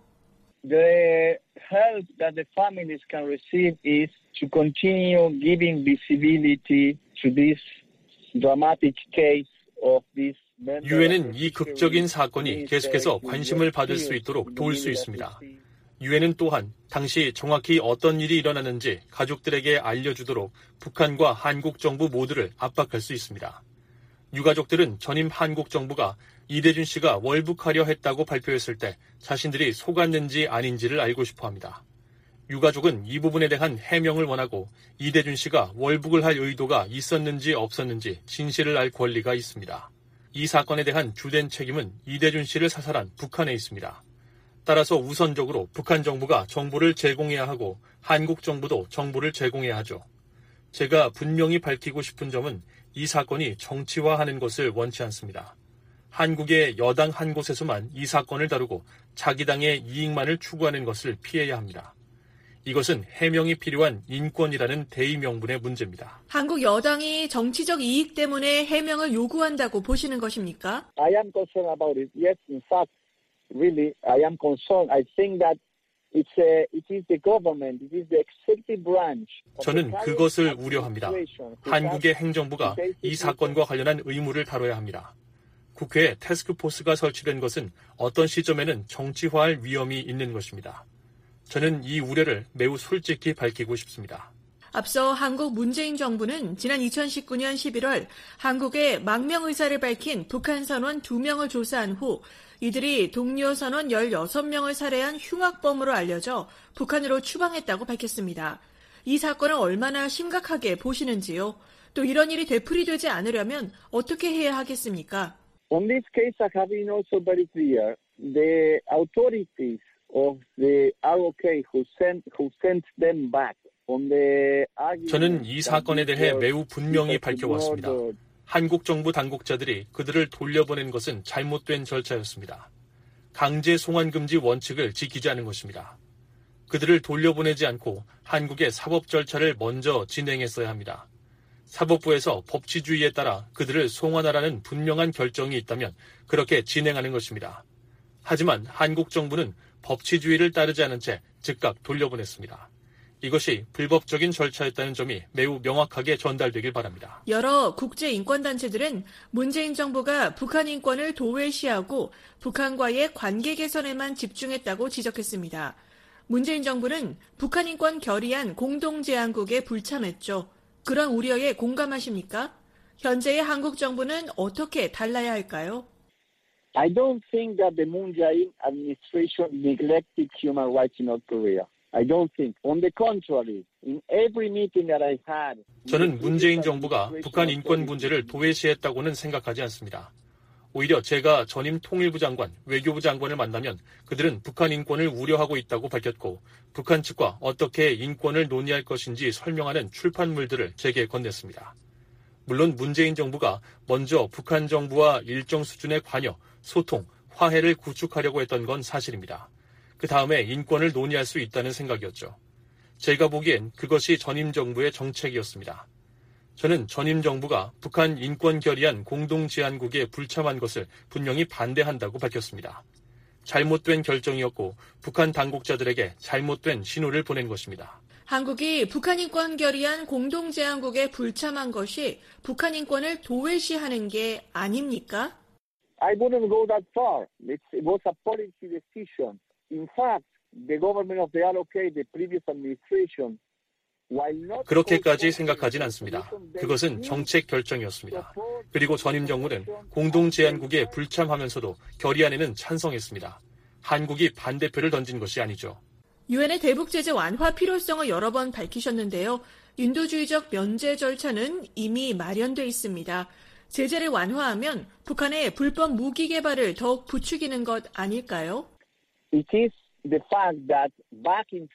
The help that the families can receive is to continue giving visibility to this dramatic case of this. 유엔은 이 극적인 사건이 계속해서 관심을 받을 수 있도록 도울 수 있습니다. 유엔은 또한 당시 정확히 어떤 일이 일어났는지 가족들에게 알려주도록 북한과 한국 정부 모두를 압박할 수 있습니다. 유가족들은 전임 한국 정부가 이대준 씨가 월북하려 했다고 발표했을 때 자신들이 속았는지 아닌지를 알고 싶어합니다. 유가족은 이 부분에 대한 해명을 원하고 이대준 씨가 월북을 할 의도가 있었는지 없었는지 진실을 알 권리가 있습니다. 이 사건에 대한 주된 책임은 이대준 씨를 사살한 북한에 있습니다. 따라서 우선적으로 북한 정부가 정보를 제공해야 하고 한국 정부도 정보를 제공해야 하죠. 제가 분명히 밝히고 싶은 점은 이 사건이 정치화하는 것을 원치 않습니다. 한국의 여당 한 곳에서만 이 사건을 다루고 자기 당의 이익만을 추구하는 것을 피해야 합니다. 이것은 해명이 필요한 인권이라는 대의명분의 문제입니다. 한국 여당이 정치적 이익 때문에 해명을 요구한다고 보시는 것입니까? I am concerned about it. Yes, in fact, really, I am concerned. I think that 저는 그것을 우려합니다. 한국의 행정부가 이 사건과 관련한 의무를 다뤄야 합니다. 국회에 태스크포스가 설치된 것은 어떤 시점에는 정치화할 위험이 있는 것입니다. 저는 이 우려를 매우 솔직히 밝히고 싶습니다. 앞서 한국 문재인 정부는 지난 2019년 11월 한국에 망명 의사를 밝힌 북한 선원 2명을 조사한 후 이들이 동료 선원 16명을 살해한 흉악범으로 알려져 북한으로 추방했다고 밝혔습니다. 이 사건을 얼마나 심각하게 보시는지요? 또 이런 일이 되풀이되지 않으려면 어떻게 해야 하겠습니까? On this case, I have been also very clear. The authorities of the ROK who sent them back on the argument. 저는 이 사건에 대해 매우 분명히 밝혀왔습니다. 한국 정부 당국자들이 그들을 돌려보낸 것은 잘못된 절차였습니다. 강제 송환 금지 원칙을 지키지 않은 것입니다. 그들을 돌려보내지 않고 한국의 사법 절차를 먼저 진행했어야 합니다. 사법부에서 법치주의에 따라 그들을 송환하라는 분명한 결정이 있다면 그렇게 진행하는 것입니다. 하지만 한국 정부는 법치주의를 따르지 않은 채 즉각 돌려보냈습니다. 이것이 불법적인 절차였다는 점이 매우 명확하게 전달되길 바랍니다. 여러 국제인권단체들은 문재인 정부가 북한 인권을 도외시하고 북한과의 관계 개선에만 집중했다고 지적했습니다. 문재인 정부는 북한 인권 결의안 공동제안국에 불참했죠. 그런 우려에 공감하십니까? 현재의 한국 정부는 어떻게 달라야 할까요? I don't think that the Moon Jae-in administration neglected human rights in North Korea. I don't think. On the contrary, in every meeting that I had, 저는 문재인 정부가 북한 인권 문제를 도외시했다고는 생각하지 않습니다. 오히려 제가 전임 통일부 장관, 외교부 장관을 만나면 그들은 북한 인권을 우려하고 있다고 밝혔고 북한 측과 어떻게 인권을 논의할 것인지 설명하는 출판물들을 제게 건넸습니다. 물론 문재인 정부가 먼저 북한 정부와 일정 수준의 관여, 소통, 화해를 구축하려고 했던 건 사실입니다. 그 다음에 인권을 논의할 수 있다는 생각이었죠. 제가 보기엔 그것이 전임 정부의 정책이었습니다. 저는 전임 정부가 북한 인권 결의안 공동제안국에 불참한 것을 분명히 반대한다고 밝혔습니다. 잘못된 결정이었고 북한 당국자들에게 잘못된 신호를 보낸 것입니다. 한국이 북한 인권 결의안 공동제안국에 불참한 것이 북한 인권을 도외시하는 게 아닙니까? I wouldn't go that far. It was a policy decision. In fact, the government of the ROK, the previous administration, 그렇게까지 생각하진 않습니다. 그것은 정책 결정이었습니다. 그리고 전임 정부는 공동제안국에 불참하면서도 결의안에는 찬성했습니다. 한국이 반대표를 던진 것이 아니죠. 유엔의 대북 제재 완화 필요성을 여러 번 밝히셨는데요. 인도주의적 면제 절차는 이미 마련돼 있습니다. 제재를 완화하면 북한의 불법 무기 개발을 더욱 부추기는 것 아닐까요? It is the fact that back in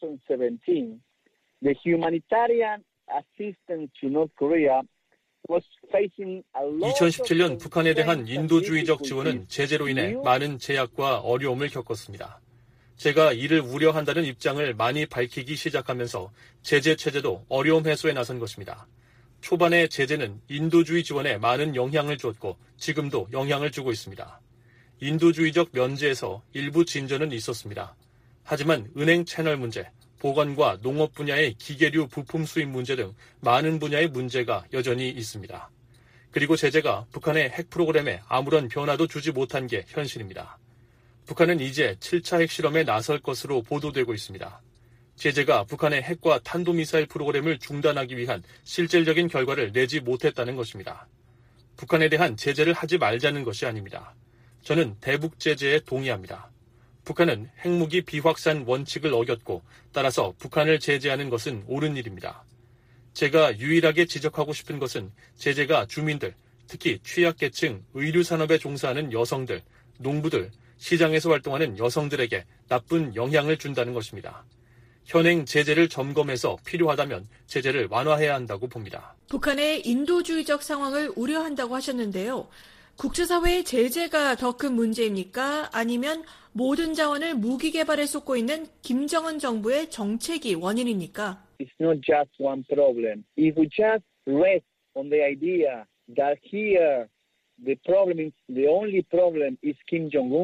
2017, the humanitarian assistance to North Korea was facing a lot 2017년 북한에 대한 인도주의적 지원은 제재로 인해 많은 제약과 어려움을 겪었습니다. 제가 이를 우려한다는 입장을 많이 밝히기 시작하면서 제재 체제도 어려움 해소에 나선 것입니다. 초반의 제재는 인도주의 지원에 많은 영향을 줬고 지금도 영향을 주고 있습니다. 인도주의적 면제에서 일부 진전은 있었습니다. 하지만 은행 채널 문제, 보건과 농업 분야의 기계류 부품 수입 문제 등 많은 분야의 문제가 여전히 있습니다. 그리고 제재가 북한의 핵 프로그램에 아무런 변화도 주지 못한 게 현실입니다. 북한은 이제 7차 핵실험에 나설 것으로 보도되고 있습니다. 제재가 북한의 핵과 탄도미사일 프로그램을 중단하기 위한 실질적인 결과를 내지 못했다는 것입니다. 북한에 대한 제재를 하지 말자는 것이 아닙니다. 저는 대북 제재에 동의합니다. 북한은 핵무기 비확산 원칙을 어겼고 따라서 북한을 제재하는 것은 옳은 일입니다. 제가 유일하게 지적하고 싶은 것은 제재가 주민들, 특히 취약계층, 의류산업에 종사하는 여성들, 농부들, 시장에서 활동하는 여성들에게 나쁜 영향을 준다는 것입니다. 현행 제재를 점검해서 필요하다면 제재를 완화해야 한다고 봅니다. 북한의 인도주의적 상황을 우려한다고 하셨는데요. 국제사회의 제재가 더 큰 문제입니까? 아니면 모든 자원을 무기 개발에 쏟고 있는 김정은 정부의 정책이 원인입니까? It's not just one problem. If we just rest on the idea that here the only problem is Kim Jong-un,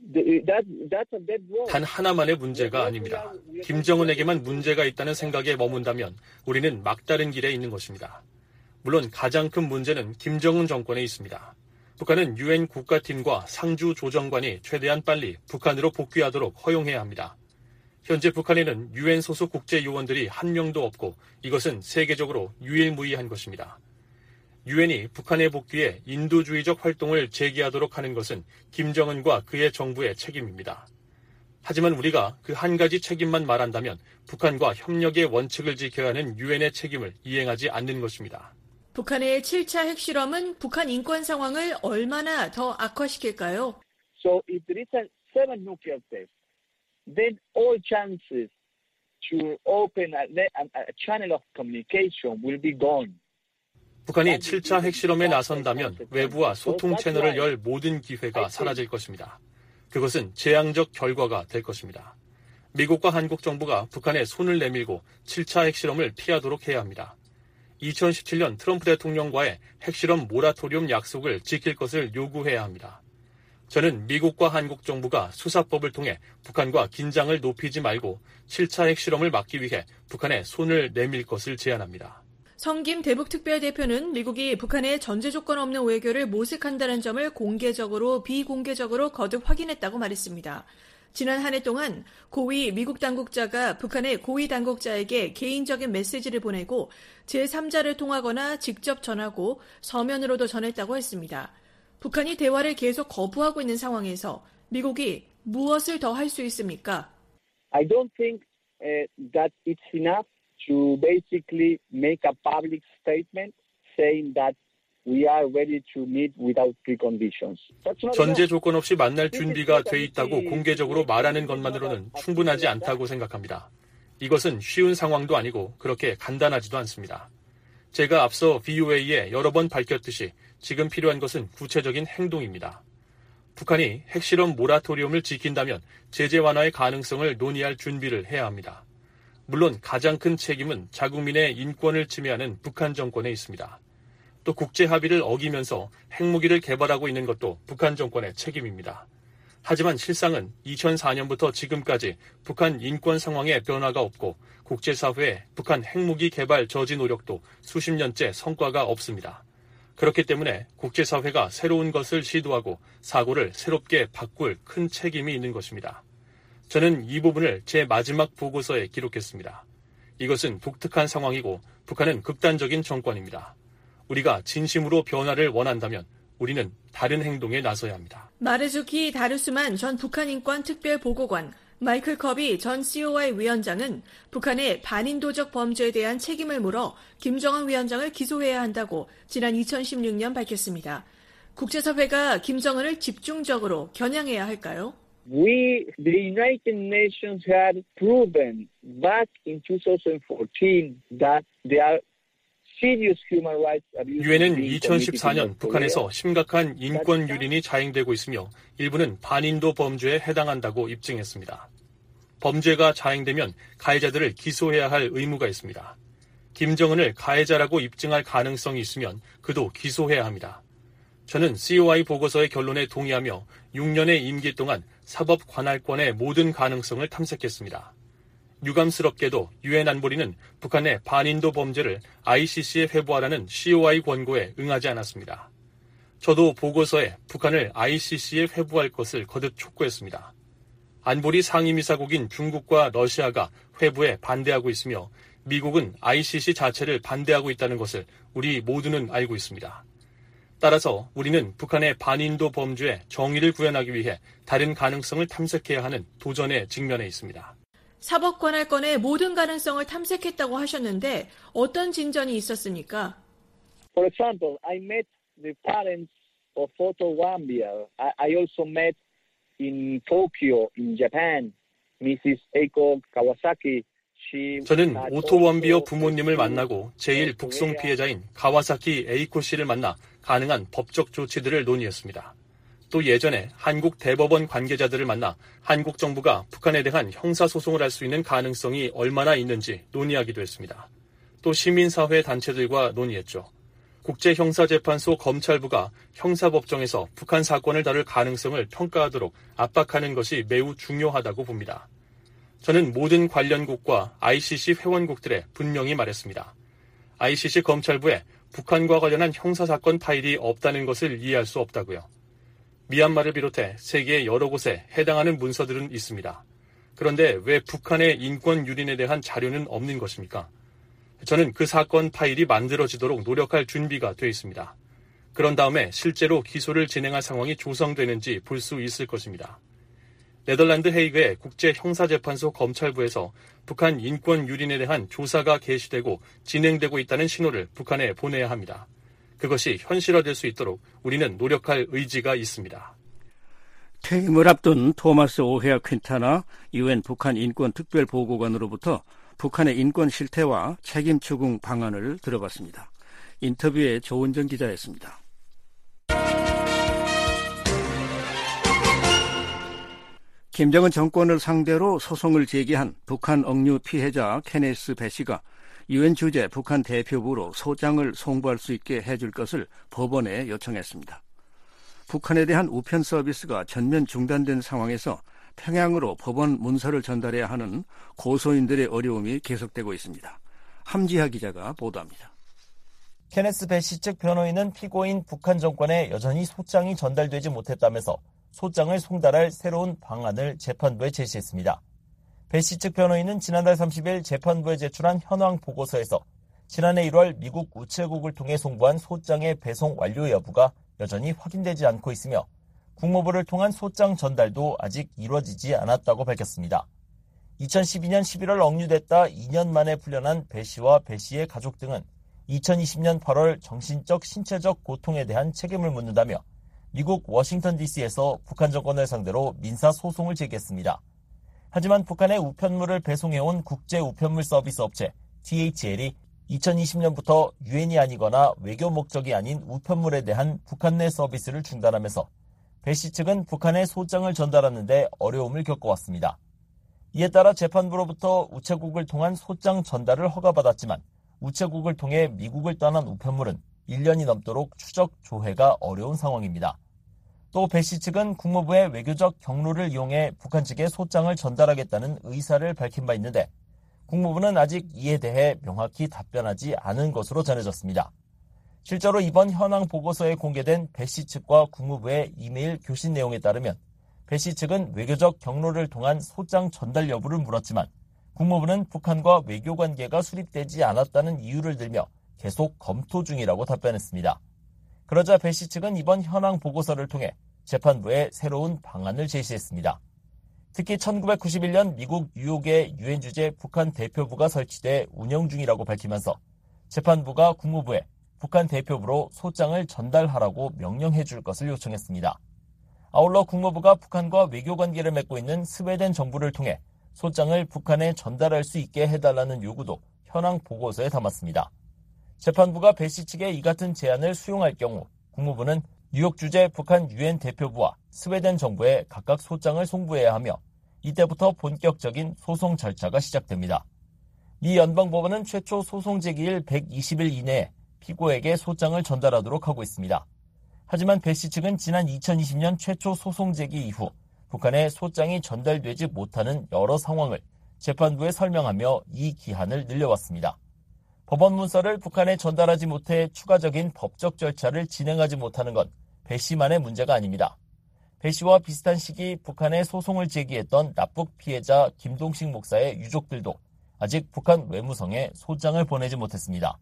단 하나만의 문제가 아닙니다. 김정은에게만 문제가 있다는 생각에 머문다면 우리는 막다른 길에 있는 것입니다. 물론 가장 큰 문제는 김정은 정권에 있습니다. 북한은 UN 국가팀과 상주 조정관이 최대한 빨리 북한으로 복귀하도록 허용해야 합니다. 현재 북한에는 UN 소속 국제요원들이 한 명도 없고 이것은 세계적으로 유일무이한 것입니다. 유엔이 북한의 복귀에 인도주의적 활동을 재개하도록 하는 것은 김정은과 그의 정부의 책임입니다. 하지만 우리가 그 한 가지 책임만 말한다면 북한과 협력의 원칙을 지켜야 하는 유엔의 책임을 이행하지 않는 것입니다. 북한의 7차 핵실험은 북한 인권 상황을 얼마나 더 악화시킬까요? So if there is a 7 nuclear test, then all chances to open a channel of communication will be gone. 북한이 7차 핵실험에 나선다면 외부와 소통 채널을 열 모든 기회가 사라질 것입니다. 그것은 재앙적 결과가 될 것입니다. 미국과 한국 정부가 북한에 손을 내밀고 7차 핵실험을 피하도록 해야 합니다. 2017년 트럼프 대통령과의 핵실험 모라토리움 약속을 지킬 것을 요구해야 합니다. 저는 미국과 한국 정부가 수사법을 통해 북한과 긴장을 높이지 말고 7차 핵실험을 막기 위해 북한에 손을 내밀 것을 제안합니다. 성김 대북특별대표는 미국이 북한의 전제 조건 없는 외교를 모색한다는 점을 공개적으로 비공개적으로 거듭 확인했다고 말했습니다. 지난 한 해 동안 고위 미국 당국자가 북한의 고위 당국자에게 개인적인 메시지를 보내고 제3자를 통하거나 직접 전하고 서면으로도 전했다고 했습니다. 북한이 대화를 계속 거부하고 있는 상황에서 미국이 무엇을 더 할 수 있습니까? I don't think that it's enough to basically make a public statement saying that we are ready to meet without preconditions. 전제 조건 없이 만날 준비가 돼 있다고 공개적으로 말하는 것만으로는 충분하지 않다고 생각합니다. 이것은 쉬운 상황도 아니고 그렇게 간단하지도 않습니다. 제가 앞서 VOA에 여러 번 밝혔듯이 지금 필요한 것은 구체적인 행동입니다. 북한이 핵실험 모라토리움을 지킨다면 제재 완화의 가능성을 논의할 준비를 해야 합니다. 물론 가장 큰 책임은 자국민의 인권을 침해하는 북한 정권에 있습니다. 또 국제 합의를 어기면서 핵무기를 개발하고 있는 것도 북한 정권의 책임입니다. 하지만 실상은 2004년부터 지금까지 북한 인권 상황에 변화가 없고 국제사회의 북한 핵무기 개발 저지 노력도 수십 년째 성과가 없습니다. 그렇기 때문에 국제사회가 새로운 것을 시도하고 사고를 새롭게 바꿀 큰 책임이 있는 것입니다. 저는 이 부분을 제 마지막 보고서에 기록했습니다. 이것은 독특한 상황이고 북한은 극단적인 정권입니다. 우리가 진심으로 변화를 원한다면 우리는 다른 행동에 나서야 합니다. 마르주키 다루스만 전 북한 인권 특별보고관, 마이클 커비 전 COI 위원장은 북한의 반인도적 범죄에 대한 책임을 물어 김정은 위원장을 기소해야 한다고 지난 2016년 밝혔습니다. 국제사회가 김정은을 집중적으로 겨냥해야 할까요? The United Nations had proven back in 2014 that there are serious human rights abuses. 유엔은 2014년 북한에서 심각한 인권 유린이 자행되고 있으며 일부는 반인도 범죄에 해당한다고 입증했습니다. 범죄가 자행되면 가해자들을 기소해야 할 의무가 있습니다. 김정은을 가해자라고 입증할 가능성이 있으면 그도 기소해야 합니다. 저는 COI 보고서의 결론에 동의하며 6년의 임기 동안 사법 관할권의 모든 가능성을 탐색했습니다. 유감스럽게도 유엔 안보리는 북한의 반인도 범죄를 ICC에 회부하라는 COI 권고에 응하지 않았습니다. 저도 보고서에 북한을 ICC에 회부할 것을 거듭 촉구했습니다. 안보리 상임이사국인 중국과 러시아가 회부에 반대하고 있으며 미국은 ICC 자체를 반대하고 있다는 것을 우리 모두는 알고 있습니다. 따라서 우리는 북한의 반인도 범죄에 정의를 구현하기 위해 다른 가능성을 탐색해야 하는 도전에 직면해 있습니다. 사법관할권의 모든 가능성을 탐색했다고 하셨는데 어떤 진전이 있었습니까? For example, I met the parents of Otto Warmbier. I also met in Tokyo, in Japan, Mrs. Eiko Kawasaki. 저는 오토 원비어 부모님을 만나고 제1 북송 피해자인 가와사키 에이코 씨를 만나 가능한 법적 조치들을 논의했습니다. 또 예전에 한국 대법원 관계자들을 만나 한국 정부가 북한에 대한 형사소송을 할 수 있는 가능성이 얼마나 있는지 논의하기도 했습니다. 또 시민사회 단체들과 논의했죠. 국제형사재판소 검찰부가 형사법정에서 북한 사건을 다룰 가능성을 평가하도록 압박하는 것이 매우 중요하다고 봅니다. 저는 모든 관련국과 ICC 회원국들에 분명히 말했습니다. ICC 검찰부에 북한과 관련한 형사사건 파일이 없다는 것을 이해할 수 없다고요. 미얀마를 비롯해 세계의 여러 곳에 해당하는 문서들은 있습니다. 그런데 왜 북한의 인권 유린에 대한 자료는 없는 것입니까? 저는 그 사건 파일이 만들어지도록 노력할 준비가 되어 있습니다. 그런 다음에 실제로 기소를 진행할 상황이 조성되는지 볼 수 있을 것입니다. 네덜란드 헤이그의 국제형사재판소 검찰부에서 북한 인권 유린에 대한 조사가 개시되고 진행되고 있다는 신호를 북한에 보내야 합니다. 그것이 현실화될 수 있도록 우리는 노력할 의지가 있습니다. 퇴임을 앞둔 토마스 오헤아 퀸타나 UN 북한 인권특별보고관으로부터 북한의 인권 실태와 책임 추궁 방안을 들어봤습니다. 인터뷰에 조은정 기자였습니다. 김정은 정권을 상대로 소송을 제기한 북한 억류 피해자 케네스 배 씨가 UN 주재 북한 대표부로 소장을 송부할 수 있게 해줄 것을 법원에 요청했습니다. 북한에 대한 우편 서비스가 전면 중단된 상황에서 평양으로 법원 문서를 전달해야 하는 고소인들의 어려움이 계속되고 있습니다. 함지하 기자가 보도합니다. 케네스 배 씨 측 변호인은 피고인 북한 정권에 여전히 소장이 전달되지 못했다면서 소장을 송달할 새로운 방안을 재판부에 제시했습니다. 배 씨 측 변호인은 지난달 30일 재판부에 제출한 현황 보고서에서 지난해 1월 미국 우체국을 통해 송부한 소장의 배송 완료 여부가 여전히 확인되지 않고 있으며 국무부를 통한 소장 전달도 아직 이루어지지 않았다고 밝혔습니다. 2012년 11월 억류됐다 2년 만에 풀려난 배 씨와 배 씨의 가족 등은 2020년 8월 정신적, 신체적 고통에 대한 책임을 묻는다며 미국 워싱턴 DC에서 북한 정권을 상대로 민사소송을 제기했습니다. 하지만 북한의 우편물을 배송해온 국제우편물 서비스 업체 THL이 2020년부터 유엔이 아니거나 외교 목적이 아닌 우편물에 대한 북한 내 서비스를 중단하면서 배 씨 측은 북한에 소장을 전달하는데 어려움을 겪어왔습니다. 이에 따라 재판부로부터 우체국을 통한 소장 전달을 허가받았지만 우체국을 통해 미국을 떠난 우편물은 1년이 넘도록 추적 조회가 어려운 상황입니다. 또 배 씨 측은 국무부의 외교적 경로를 이용해 북한 측에 소장을 전달하겠다는 의사를 밝힌 바 있는데 국무부는 아직 이에 대해 명확히 답변하지 않은 것으로 전해졌습니다. 실제로 이번 현황 보고서에 공개된 배 씨 측과 국무부의 이메일 교신 내용에 따르면 배 씨 측은 외교적 경로를 통한 소장 전달 여부를 물었지만 국무부는 북한과 외교 관계가 수립되지 않았다는 이유를 들며 계속 검토 중이라고 답변했습니다. 그러자 배 씨 측은 이번 현황 보고서를 통해 재판부에 새로운 방안을 제시했습니다. 특히 1991년 미국 뉴욕에 유엔 주재 북한 대표부가 설치돼 운영 중이라고 밝히면서 재판부가 국무부에 북한 대표부로 소장을 전달하라고 명령해 줄 것을 요청했습니다. 아울러 국무부가 북한과 외교 관계를 맺고 있는 스웨덴 정부를 통해 소장을 북한에 전달할 수 있게 해달라는 요구도 현황 보고서에 담았습니다. 재판부가 배 씨 측의 이 같은 제안을 수용할 경우 국무부는 뉴욕 주재 북한 유엔 대표부와 스웨덴 정부에 각각 소장을 송부해야 하며 이때부터 본격적인 소송 절차가 시작됩니다. 미 연방법원은 최초 소송 제기일 120일 이내에 피고에게 소장을 전달하도록 하고 있습니다. 하지만 배 씨 측은 지난 2020년 최초 소송 제기 이후 북한에 소장이 전달되지 못하는 여러 상황을 재판부에 설명하며 이 기한을 늘려왔습니다. 법원 문서를 북한에 전달하지 못해 추가적인 법적 절차를 진행하지 못하는 건 배 씨만의 문제가 아닙니다. 배 씨와 비슷한 시기 북한에 소송을 제기했던 납북 피해자 김동식 목사의 유족들도 아직 북한 외무성에 소장을 보내지 못했습니다.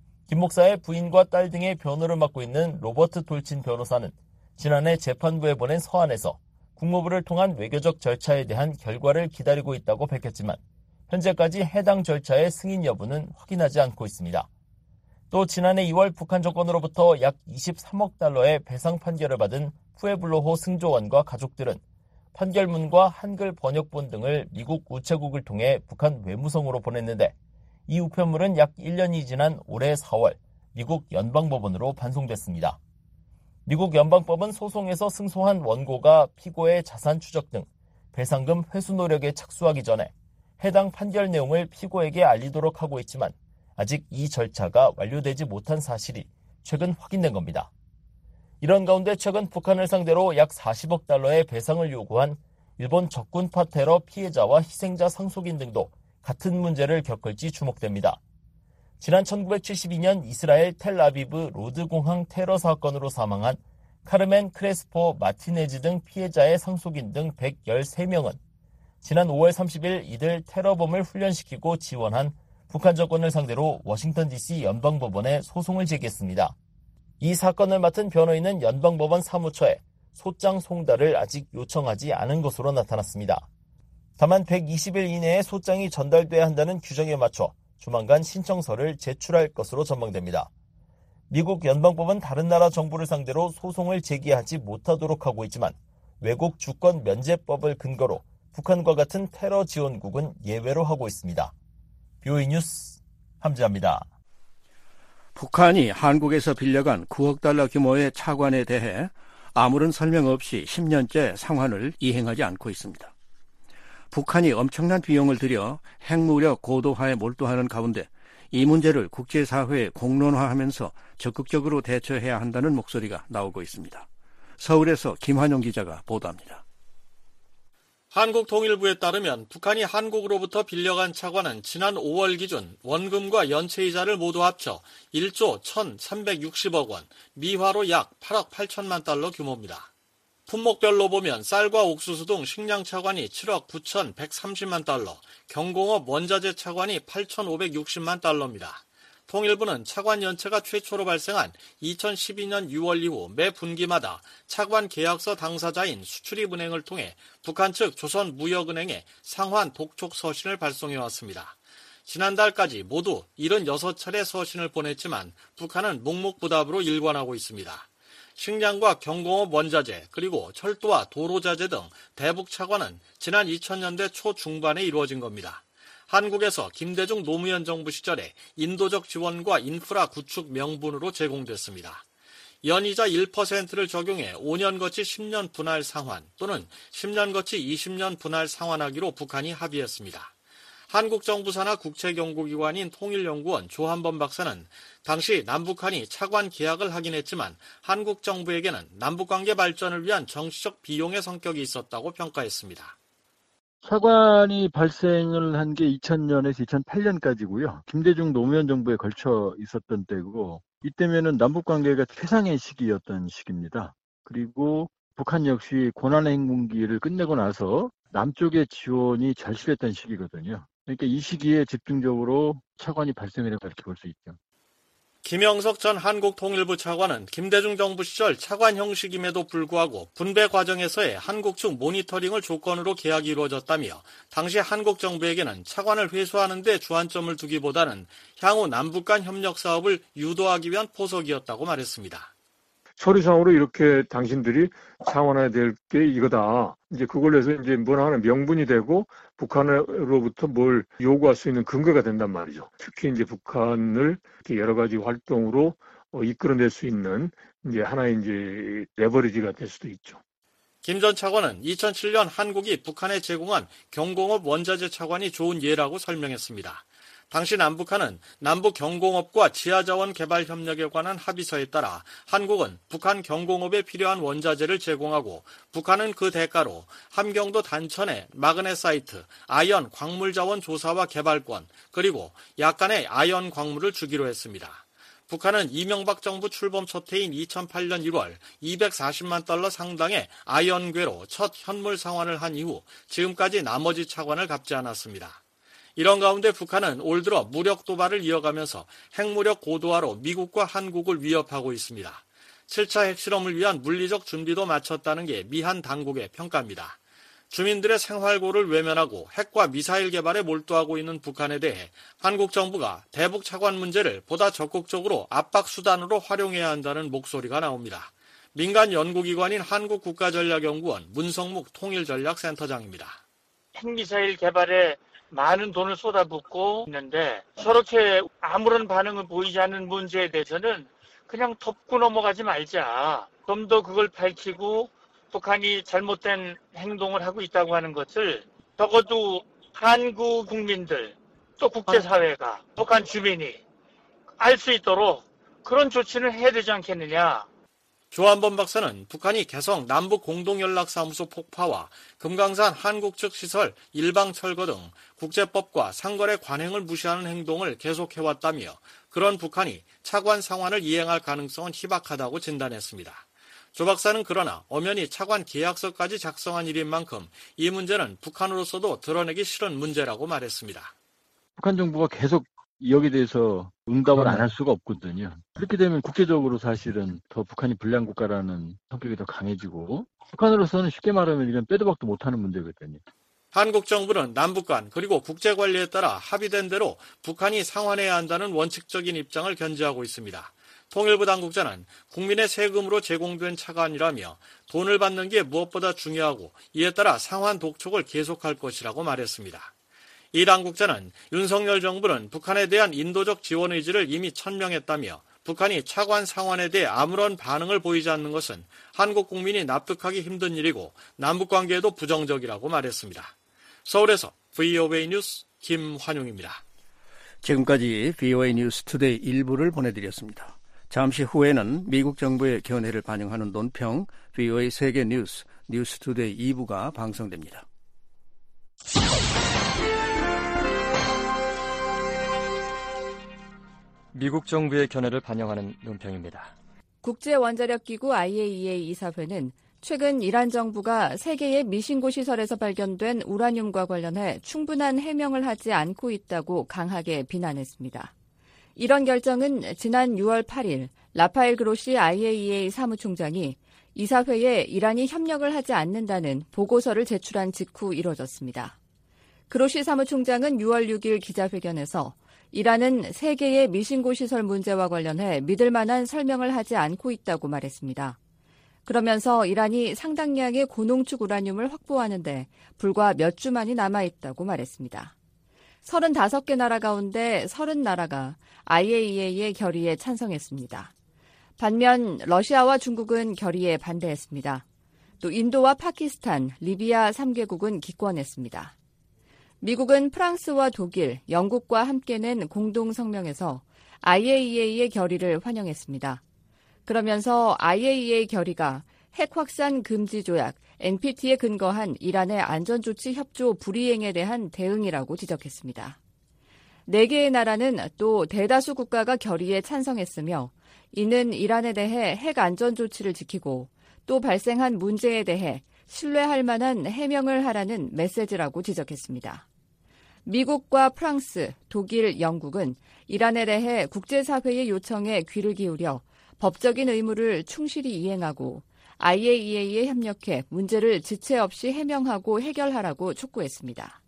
김 목사의 부인과 딸 등의 변호를 맡고 있는 로버트 돌친 변호사는 지난해 재판부에 보낸 서한에서 국무부를 통한 외교적 절차에 대한 결과를 기다리고 있다고 밝혔지만 현재까지 해당 절차의 승인 여부는 확인하지 않고 있습니다. 또 지난해 2월 북한 정권으로부터 약 23억 달러의 배상 판결을 받은 푸에블로호 승조원과 가족들은 판결문과 한글 번역본 등을 미국 우체국을 통해 북한 외무성으로 보냈는데 이 우편물은 약 1년이 지난 올해 4월 미국 연방법원으로 반송됐습니다. 미국 연방법은 소송에서 승소한 원고가 피고의 자산 추적 등 배상금 회수 노력에 착수하기 전에 해당 판결 내용을 피고에게 알리도록 하고 있지만 아직 이 절차가 완료되지 못한 사실이 최근 확인된 겁니다. 이런 가운데 최근 북한을 상대로 약 40억 달러의 배상을 요구한 일본 적군파 테러 피해자와 희생자 상속인 등도 같은 문제를 겪을지 주목됩니다. 지난 1972년 이스라엘 텔아비브 로드공항 테러 사건으로 사망한 카르멘 크레스포 마티네즈 등 피해자의 상속인 등 113명은 지난 5월 30일 이들 테러범을 훈련시키고 지원한 북한 정권을 상대로 워싱턴 DC 연방법원에 소송을 제기했습니다. 이 사건을 맡은 변호인은 연방법원 사무처에 소장 송달을 아직 요청하지 않은 것으로 나타났습니다. 다만 120일 이내에 소장이 전달돼야 한다는 규정에 맞춰 조만간 신청서를 제출할 것으로 전망됩니다. 미국 연방법은 다른 나라 정부를 상대로 소송을 제기하지 못하도록 하고 있지만 외국 주권 면제법을 근거로 북한과 같은 테러 지원국은 예외로 하고 있습니다. BOE 뉴스 함지아입니다. 북한이 한국에서 빌려간 9억 달러 규모의 차관에 대해 아무런 설명 없이 10년째 상환을 이행하지 않고 있습니다. 북한이 엄청난 비용을 들여 핵무력 고도화에 몰두하는 가운데 이 문제를 국제사회에 공론화하면서 적극적으로 대처해야 한다는 목소리가 나오고 있습니다. 서울에서 김환영 기자가 보도합니다. 한국통일부에 따르면 북한이 한국으로부터 빌려간 차관은 지난 5월 기준 원금과 연체이자를 모두 합쳐 1조 1,360억 원, 미화로 약 8억 8천만 달러 규모입니다. 품목별로 보면 쌀과 옥수수 등 식량 차관이 7억 9,130만 달러, 경공업 원자재 차관이 8,560만 달러입니다. 통일부는 차관 연체가 최초로 발생한 2012년 6월 이후 매 분기마다 차관 계약서 당사자인 수출입은행을 통해 북한 측 조선무역은행에 상환 독촉 서신을 발송해왔습니다. 지난달까지 모두 76차례 서신을 보냈지만 북한은 묵묵부답으로 일관하고 있습니다. 식량과 경공업 원자재 그리고 철도와 도로자재 등 대북 차관은 지난 2000년대 초중반에 이루어진 겁니다. 한국에서 김대중 노무현 정부 시절에 인도적 지원과 인프라 구축 명분으로 제공됐습니다. 연이자 1%를 적용해 5년 거치 10년 분할 상환 또는 10년 거치 20년 분할 상환하기로 북한이 합의했습니다. 한국 정부 산하 국책연구기관인 통일연구원 조한범 박사는 당시 남북한이 차관 계약을 하긴 했지만 한국 정부에게는 남북관계 발전을 위한 정치적 비용의 성격이 있었다고 평가했습니다. 차관이 발생을 한 게 2000년에서 2008년까지고요. 김대중 노무현 정부에 걸쳐 있었던 때고 이때면은 남북관계가 최상의 시기였던 시기입니다. 그리고 북한 역시 고난의 행군기를 끝내고 나서 남쪽의 지원이 절실했던 시기거든요. 그러니까 이 시기에 집중적으로 차관이 발생을 했다고 이렇게 볼 수 있죠. 김영석 전 한국통일부 차관은 김대중 정부 시절 차관 형식임에도 불구하고 분배 과정에서의 한국 측 모니터링을 조건으로 계약이 이루어졌다며 당시 한국 정부에게는 차관을 회수하는 데 주안점을 두기보다는 향후 남북 간 협력 사업을 유도하기 위한 포석이었다고 말했습니다. 서류상으로 이렇게 당신들이 상환해야 될 게 이거다. 이제 그걸로 해서 이제 뭐 하나 명분이 되고 북한으로부터 뭘 요구할 수 있는 근거가 된단 말이죠. 특히 이제 북한을 이렇게 여러 가지 활동으로 이끌어낼 수 있는 이제 하나의 이제 레버리지가 될 수도 있죠. 김 전 차관은 2007년 한국이 북한에 제공한 경공업 원자재 차관이 좋은 예라고 설명했습니다. 당시 남북한은 남북 경공업과 지하자원 개발 협력에 관한 합의서에 따라 한국은 북한 경공업에 필요한 원자재를 제공하고 북한은 그 대가로 함경도 단천의 마그네사이트, 아연 광물자원 조사와 개발권, 그리고 약간의 아연 광물을 주기로 했습니다. 북한은 이명박 정부 출범 첫 해인 2008년 1월 240만 달러 상당의 아연괴로 첫 현물 상환을 한 이후 지금까지 나머지 차관을 갚지 않았습니다. 이런 가운데 북한은 올 들어 무력 도발을 이어가면서 핵무력 고도화로 미국과 한국을 위협하고 있습니다. 7차 핵실험을 위한 물리적 준비도 마쳤다는 게 미한 당국의 평가입니다. 주민들의 생활고를 외면하고 핵과 미사일 개발에 몰두하고 있는 북한에 대해 한국 정부가 대북 차관 문제를 보다 적극적으로 압박 수단으로 활용해야 한다는 목소리가 나옵니다. 민간 연구기관인 한국국가전략연구원 문성묵 통일전략센터장입니다. 핵미사일 개발에 많은 돈을 쏟아붓고 있는데 저렇게 아무런 반응을 보이지 않는 문제에 대해서는 그냥 덮고 넘어가지 말자. 좀 더 그걸 밝히고 북한이 잘못된 행동을 하고 있다고 하는 것을 적어도 한국 국민들 또 국제사회가 북한 주민이 알 수 있도록 그런 조치는 해야 되지 않겠느냐. 조한범 박사는 북한이 개성 남북 공동연락사무소 폭파와 금강산 한국 측 시설 일방 철거 등 국제법과 상거래 관행을 무시하는 행동을 계속해왔다며 그런 북한이 차관 상환을 이행할 가능성은 희박하다고 진단했습니다. 조 박사는 그러나 엄연히 차관 계약서까지 작성한 일인 만큼 이 문제는 북한으로서도 드러내기 싫은 문제라고 말했습니다. 북한 정부가 계속 여기에 대해서 응답을 안 할 수가 없거든요. 그렇게 되면 국제적으로 사실은 더 북한이 불량 국가라는 성격이 더 강해지고 북한으로서는 쉽게 말하면 이건 빼도 박도 못하는 문제거든요. 한국 정부는 남북 간 그리고 국제 관리에 따라 합의된 대로 북한이 상환해야 한다는 원칙적인 입장을 견지하고 있습니다. 통일부 당국자는 국민의 세금으로 제공된 차관이라며 돈을 받는 게 무엇보다 중요하고 이에 따라 상환 독촉을 계속할 것이라고 말했습니다. 이 당국자는 윤석열 정부는 북한에 대한 인도적 지원 의지를 이미 천명했다며 북한이 차관 상환에 대해 아무런 반응을 보이지 않는 것은 한국 국민이 납득하기 힘든 일이고 남북관계에도 부정적이라고 말했습니다. 서울에서 VOA 뉴스 김환용입니다. 지금까지 VOA 뉴스 투데이 1부를 보내드렸습니다. 잠시 후에는 미국 정부의 견해를 반영하는 논평 VOA 세계 뉴스 투데이 2부가 방송됩니다. 미국 정부의 견해를 반영하는 논평입니다. 국제원자력기구 IAEA 이사회는 최근 이란 정부가 세계의 미신고 시설에서 발견된 우라늄과 관련해 충분한 해명을 하지 않고 있다고 강하게 비난했습니다. 이런 결정은 지난 6월 8일 라파엘 그로시 IAEA 사무총장이 이사회에 이란이 협력을 하지 않는다는 보고서를 제출한 직후 이뤄졌습니다. 그로시 사무총장은 6월 6일 기자회견에서 이란은 세계의 미신고 시설 문제와 관련해 믿을 만한 설명을 하지 않고 있다고 말했습니다. 그러면서 이란이 상당량의 고농축 우라늄을 확보하는데 불과 몇 주만이 남아있다고 말했습니다. 35개 나라 가운데 30나라가 IAEA의 결의에 찬성했습니다. 반면 러시아와 중국은 결의에 반대했습니다. 또 인도와 파키스탄, 리비아 3개국은 기권했습니다. 미국은 프랑스와 독일, 영국과 함께 낸 공동 성명에서 IAEA의 결의를 환영했습니다. 그러면서 IAEA 결의가 핵 확산 금지 조약 NPT에 근거한 이란의 안전조치 협조 불이행에 대한 대응이라고 지적했습니다. 4개의 나라는 또 대다수 국가가 결의에 찬성했으며 이는 이란에 대해 핵 안전조치를 지키고 또 발생한 문제에 대해 신뢰할 만한 해명을 하라는 메시지라고 지적했습니다. 미국과 프랑스, 독일, 영국은 이란에 대해 국제사회의 요청에 귀를 기울여 법적인 의무를 충실히 이행하고 IAEA에 협력해 문제를 지체 없이 해명하고 해결하라고 촉구했습니다.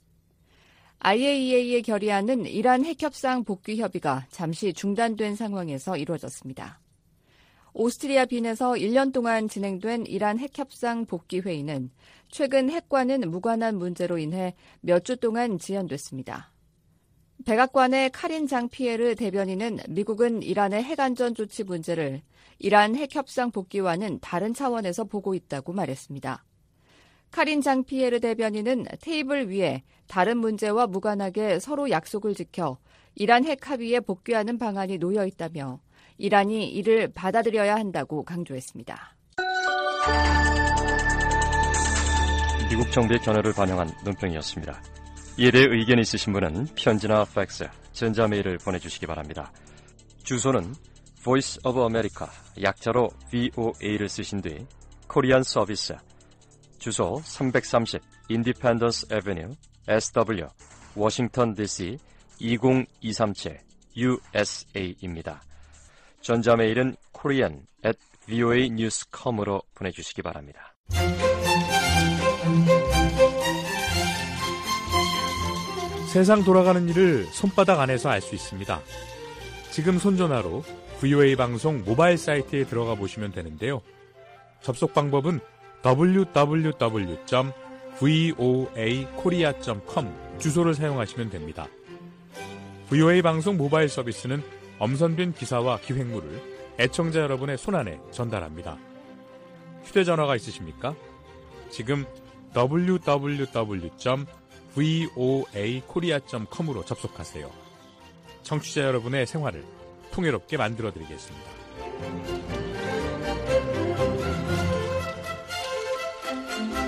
IAEA의 결의안은 이란 핵협상 복귀 협의가 잠시 중단된 상황에서 이루어졌습니다. 오스트리아 빈에서 1년 동안 진행된 이란 핵협상 복귀 회의는 최근 핵과는 무관한 문제로 인해 몇 주 동안 지연됐습니다. 백악관의 카린 장 피에르 대변인은 미국은 이란의 핵안전 조치 문제를 이란 핵협상 복귀와는 다른 차원에서 보고 있다고 말했습니다. 카린 장 피에르 대변인은 테이블 위에 다른 문제와 무관하게 서로 약속을 지켜 이란 핵 합의에 복귀하는 방안이 놓여 있다며 이란이 이를 받아들여야 한다고 강조했습니다. 미국 정부의 견해를 반영한 논평이었습니다. 이에 대해 의견 있으신 분은 편지나 팩스, 전자메일을 보내주시기 바랍니다. 주소는 Voice of America, 약자로 VOA를 쓰신 뒤 코리안 서비스, 주소 330 Independence Avenue, SW, 워싱턴 DC 20237 USA입니다. 전자메일은 korean@voanews.com으로 보내주시기 바랍니다. 세상 돌아가는 일을 손바닥 안에서 알 수 있습니다. 지금 손전화로 VOA 방송 모바일 사이트에 들어가 보시면 되는데요. 접속 방법은 www.voakorea.com 주소를 사용하시면 됩니다. VOA 방송 모바일 서비스는 엄선된 기사와 기획물을 애청자 여러분의 손안에 전달합니다. 휴대전화가 있으십니까? 지금 www.voakorea.com으로 접속하세요. 청취자 여러분의 생활을 풍요롭게 만들어드리겠습니다.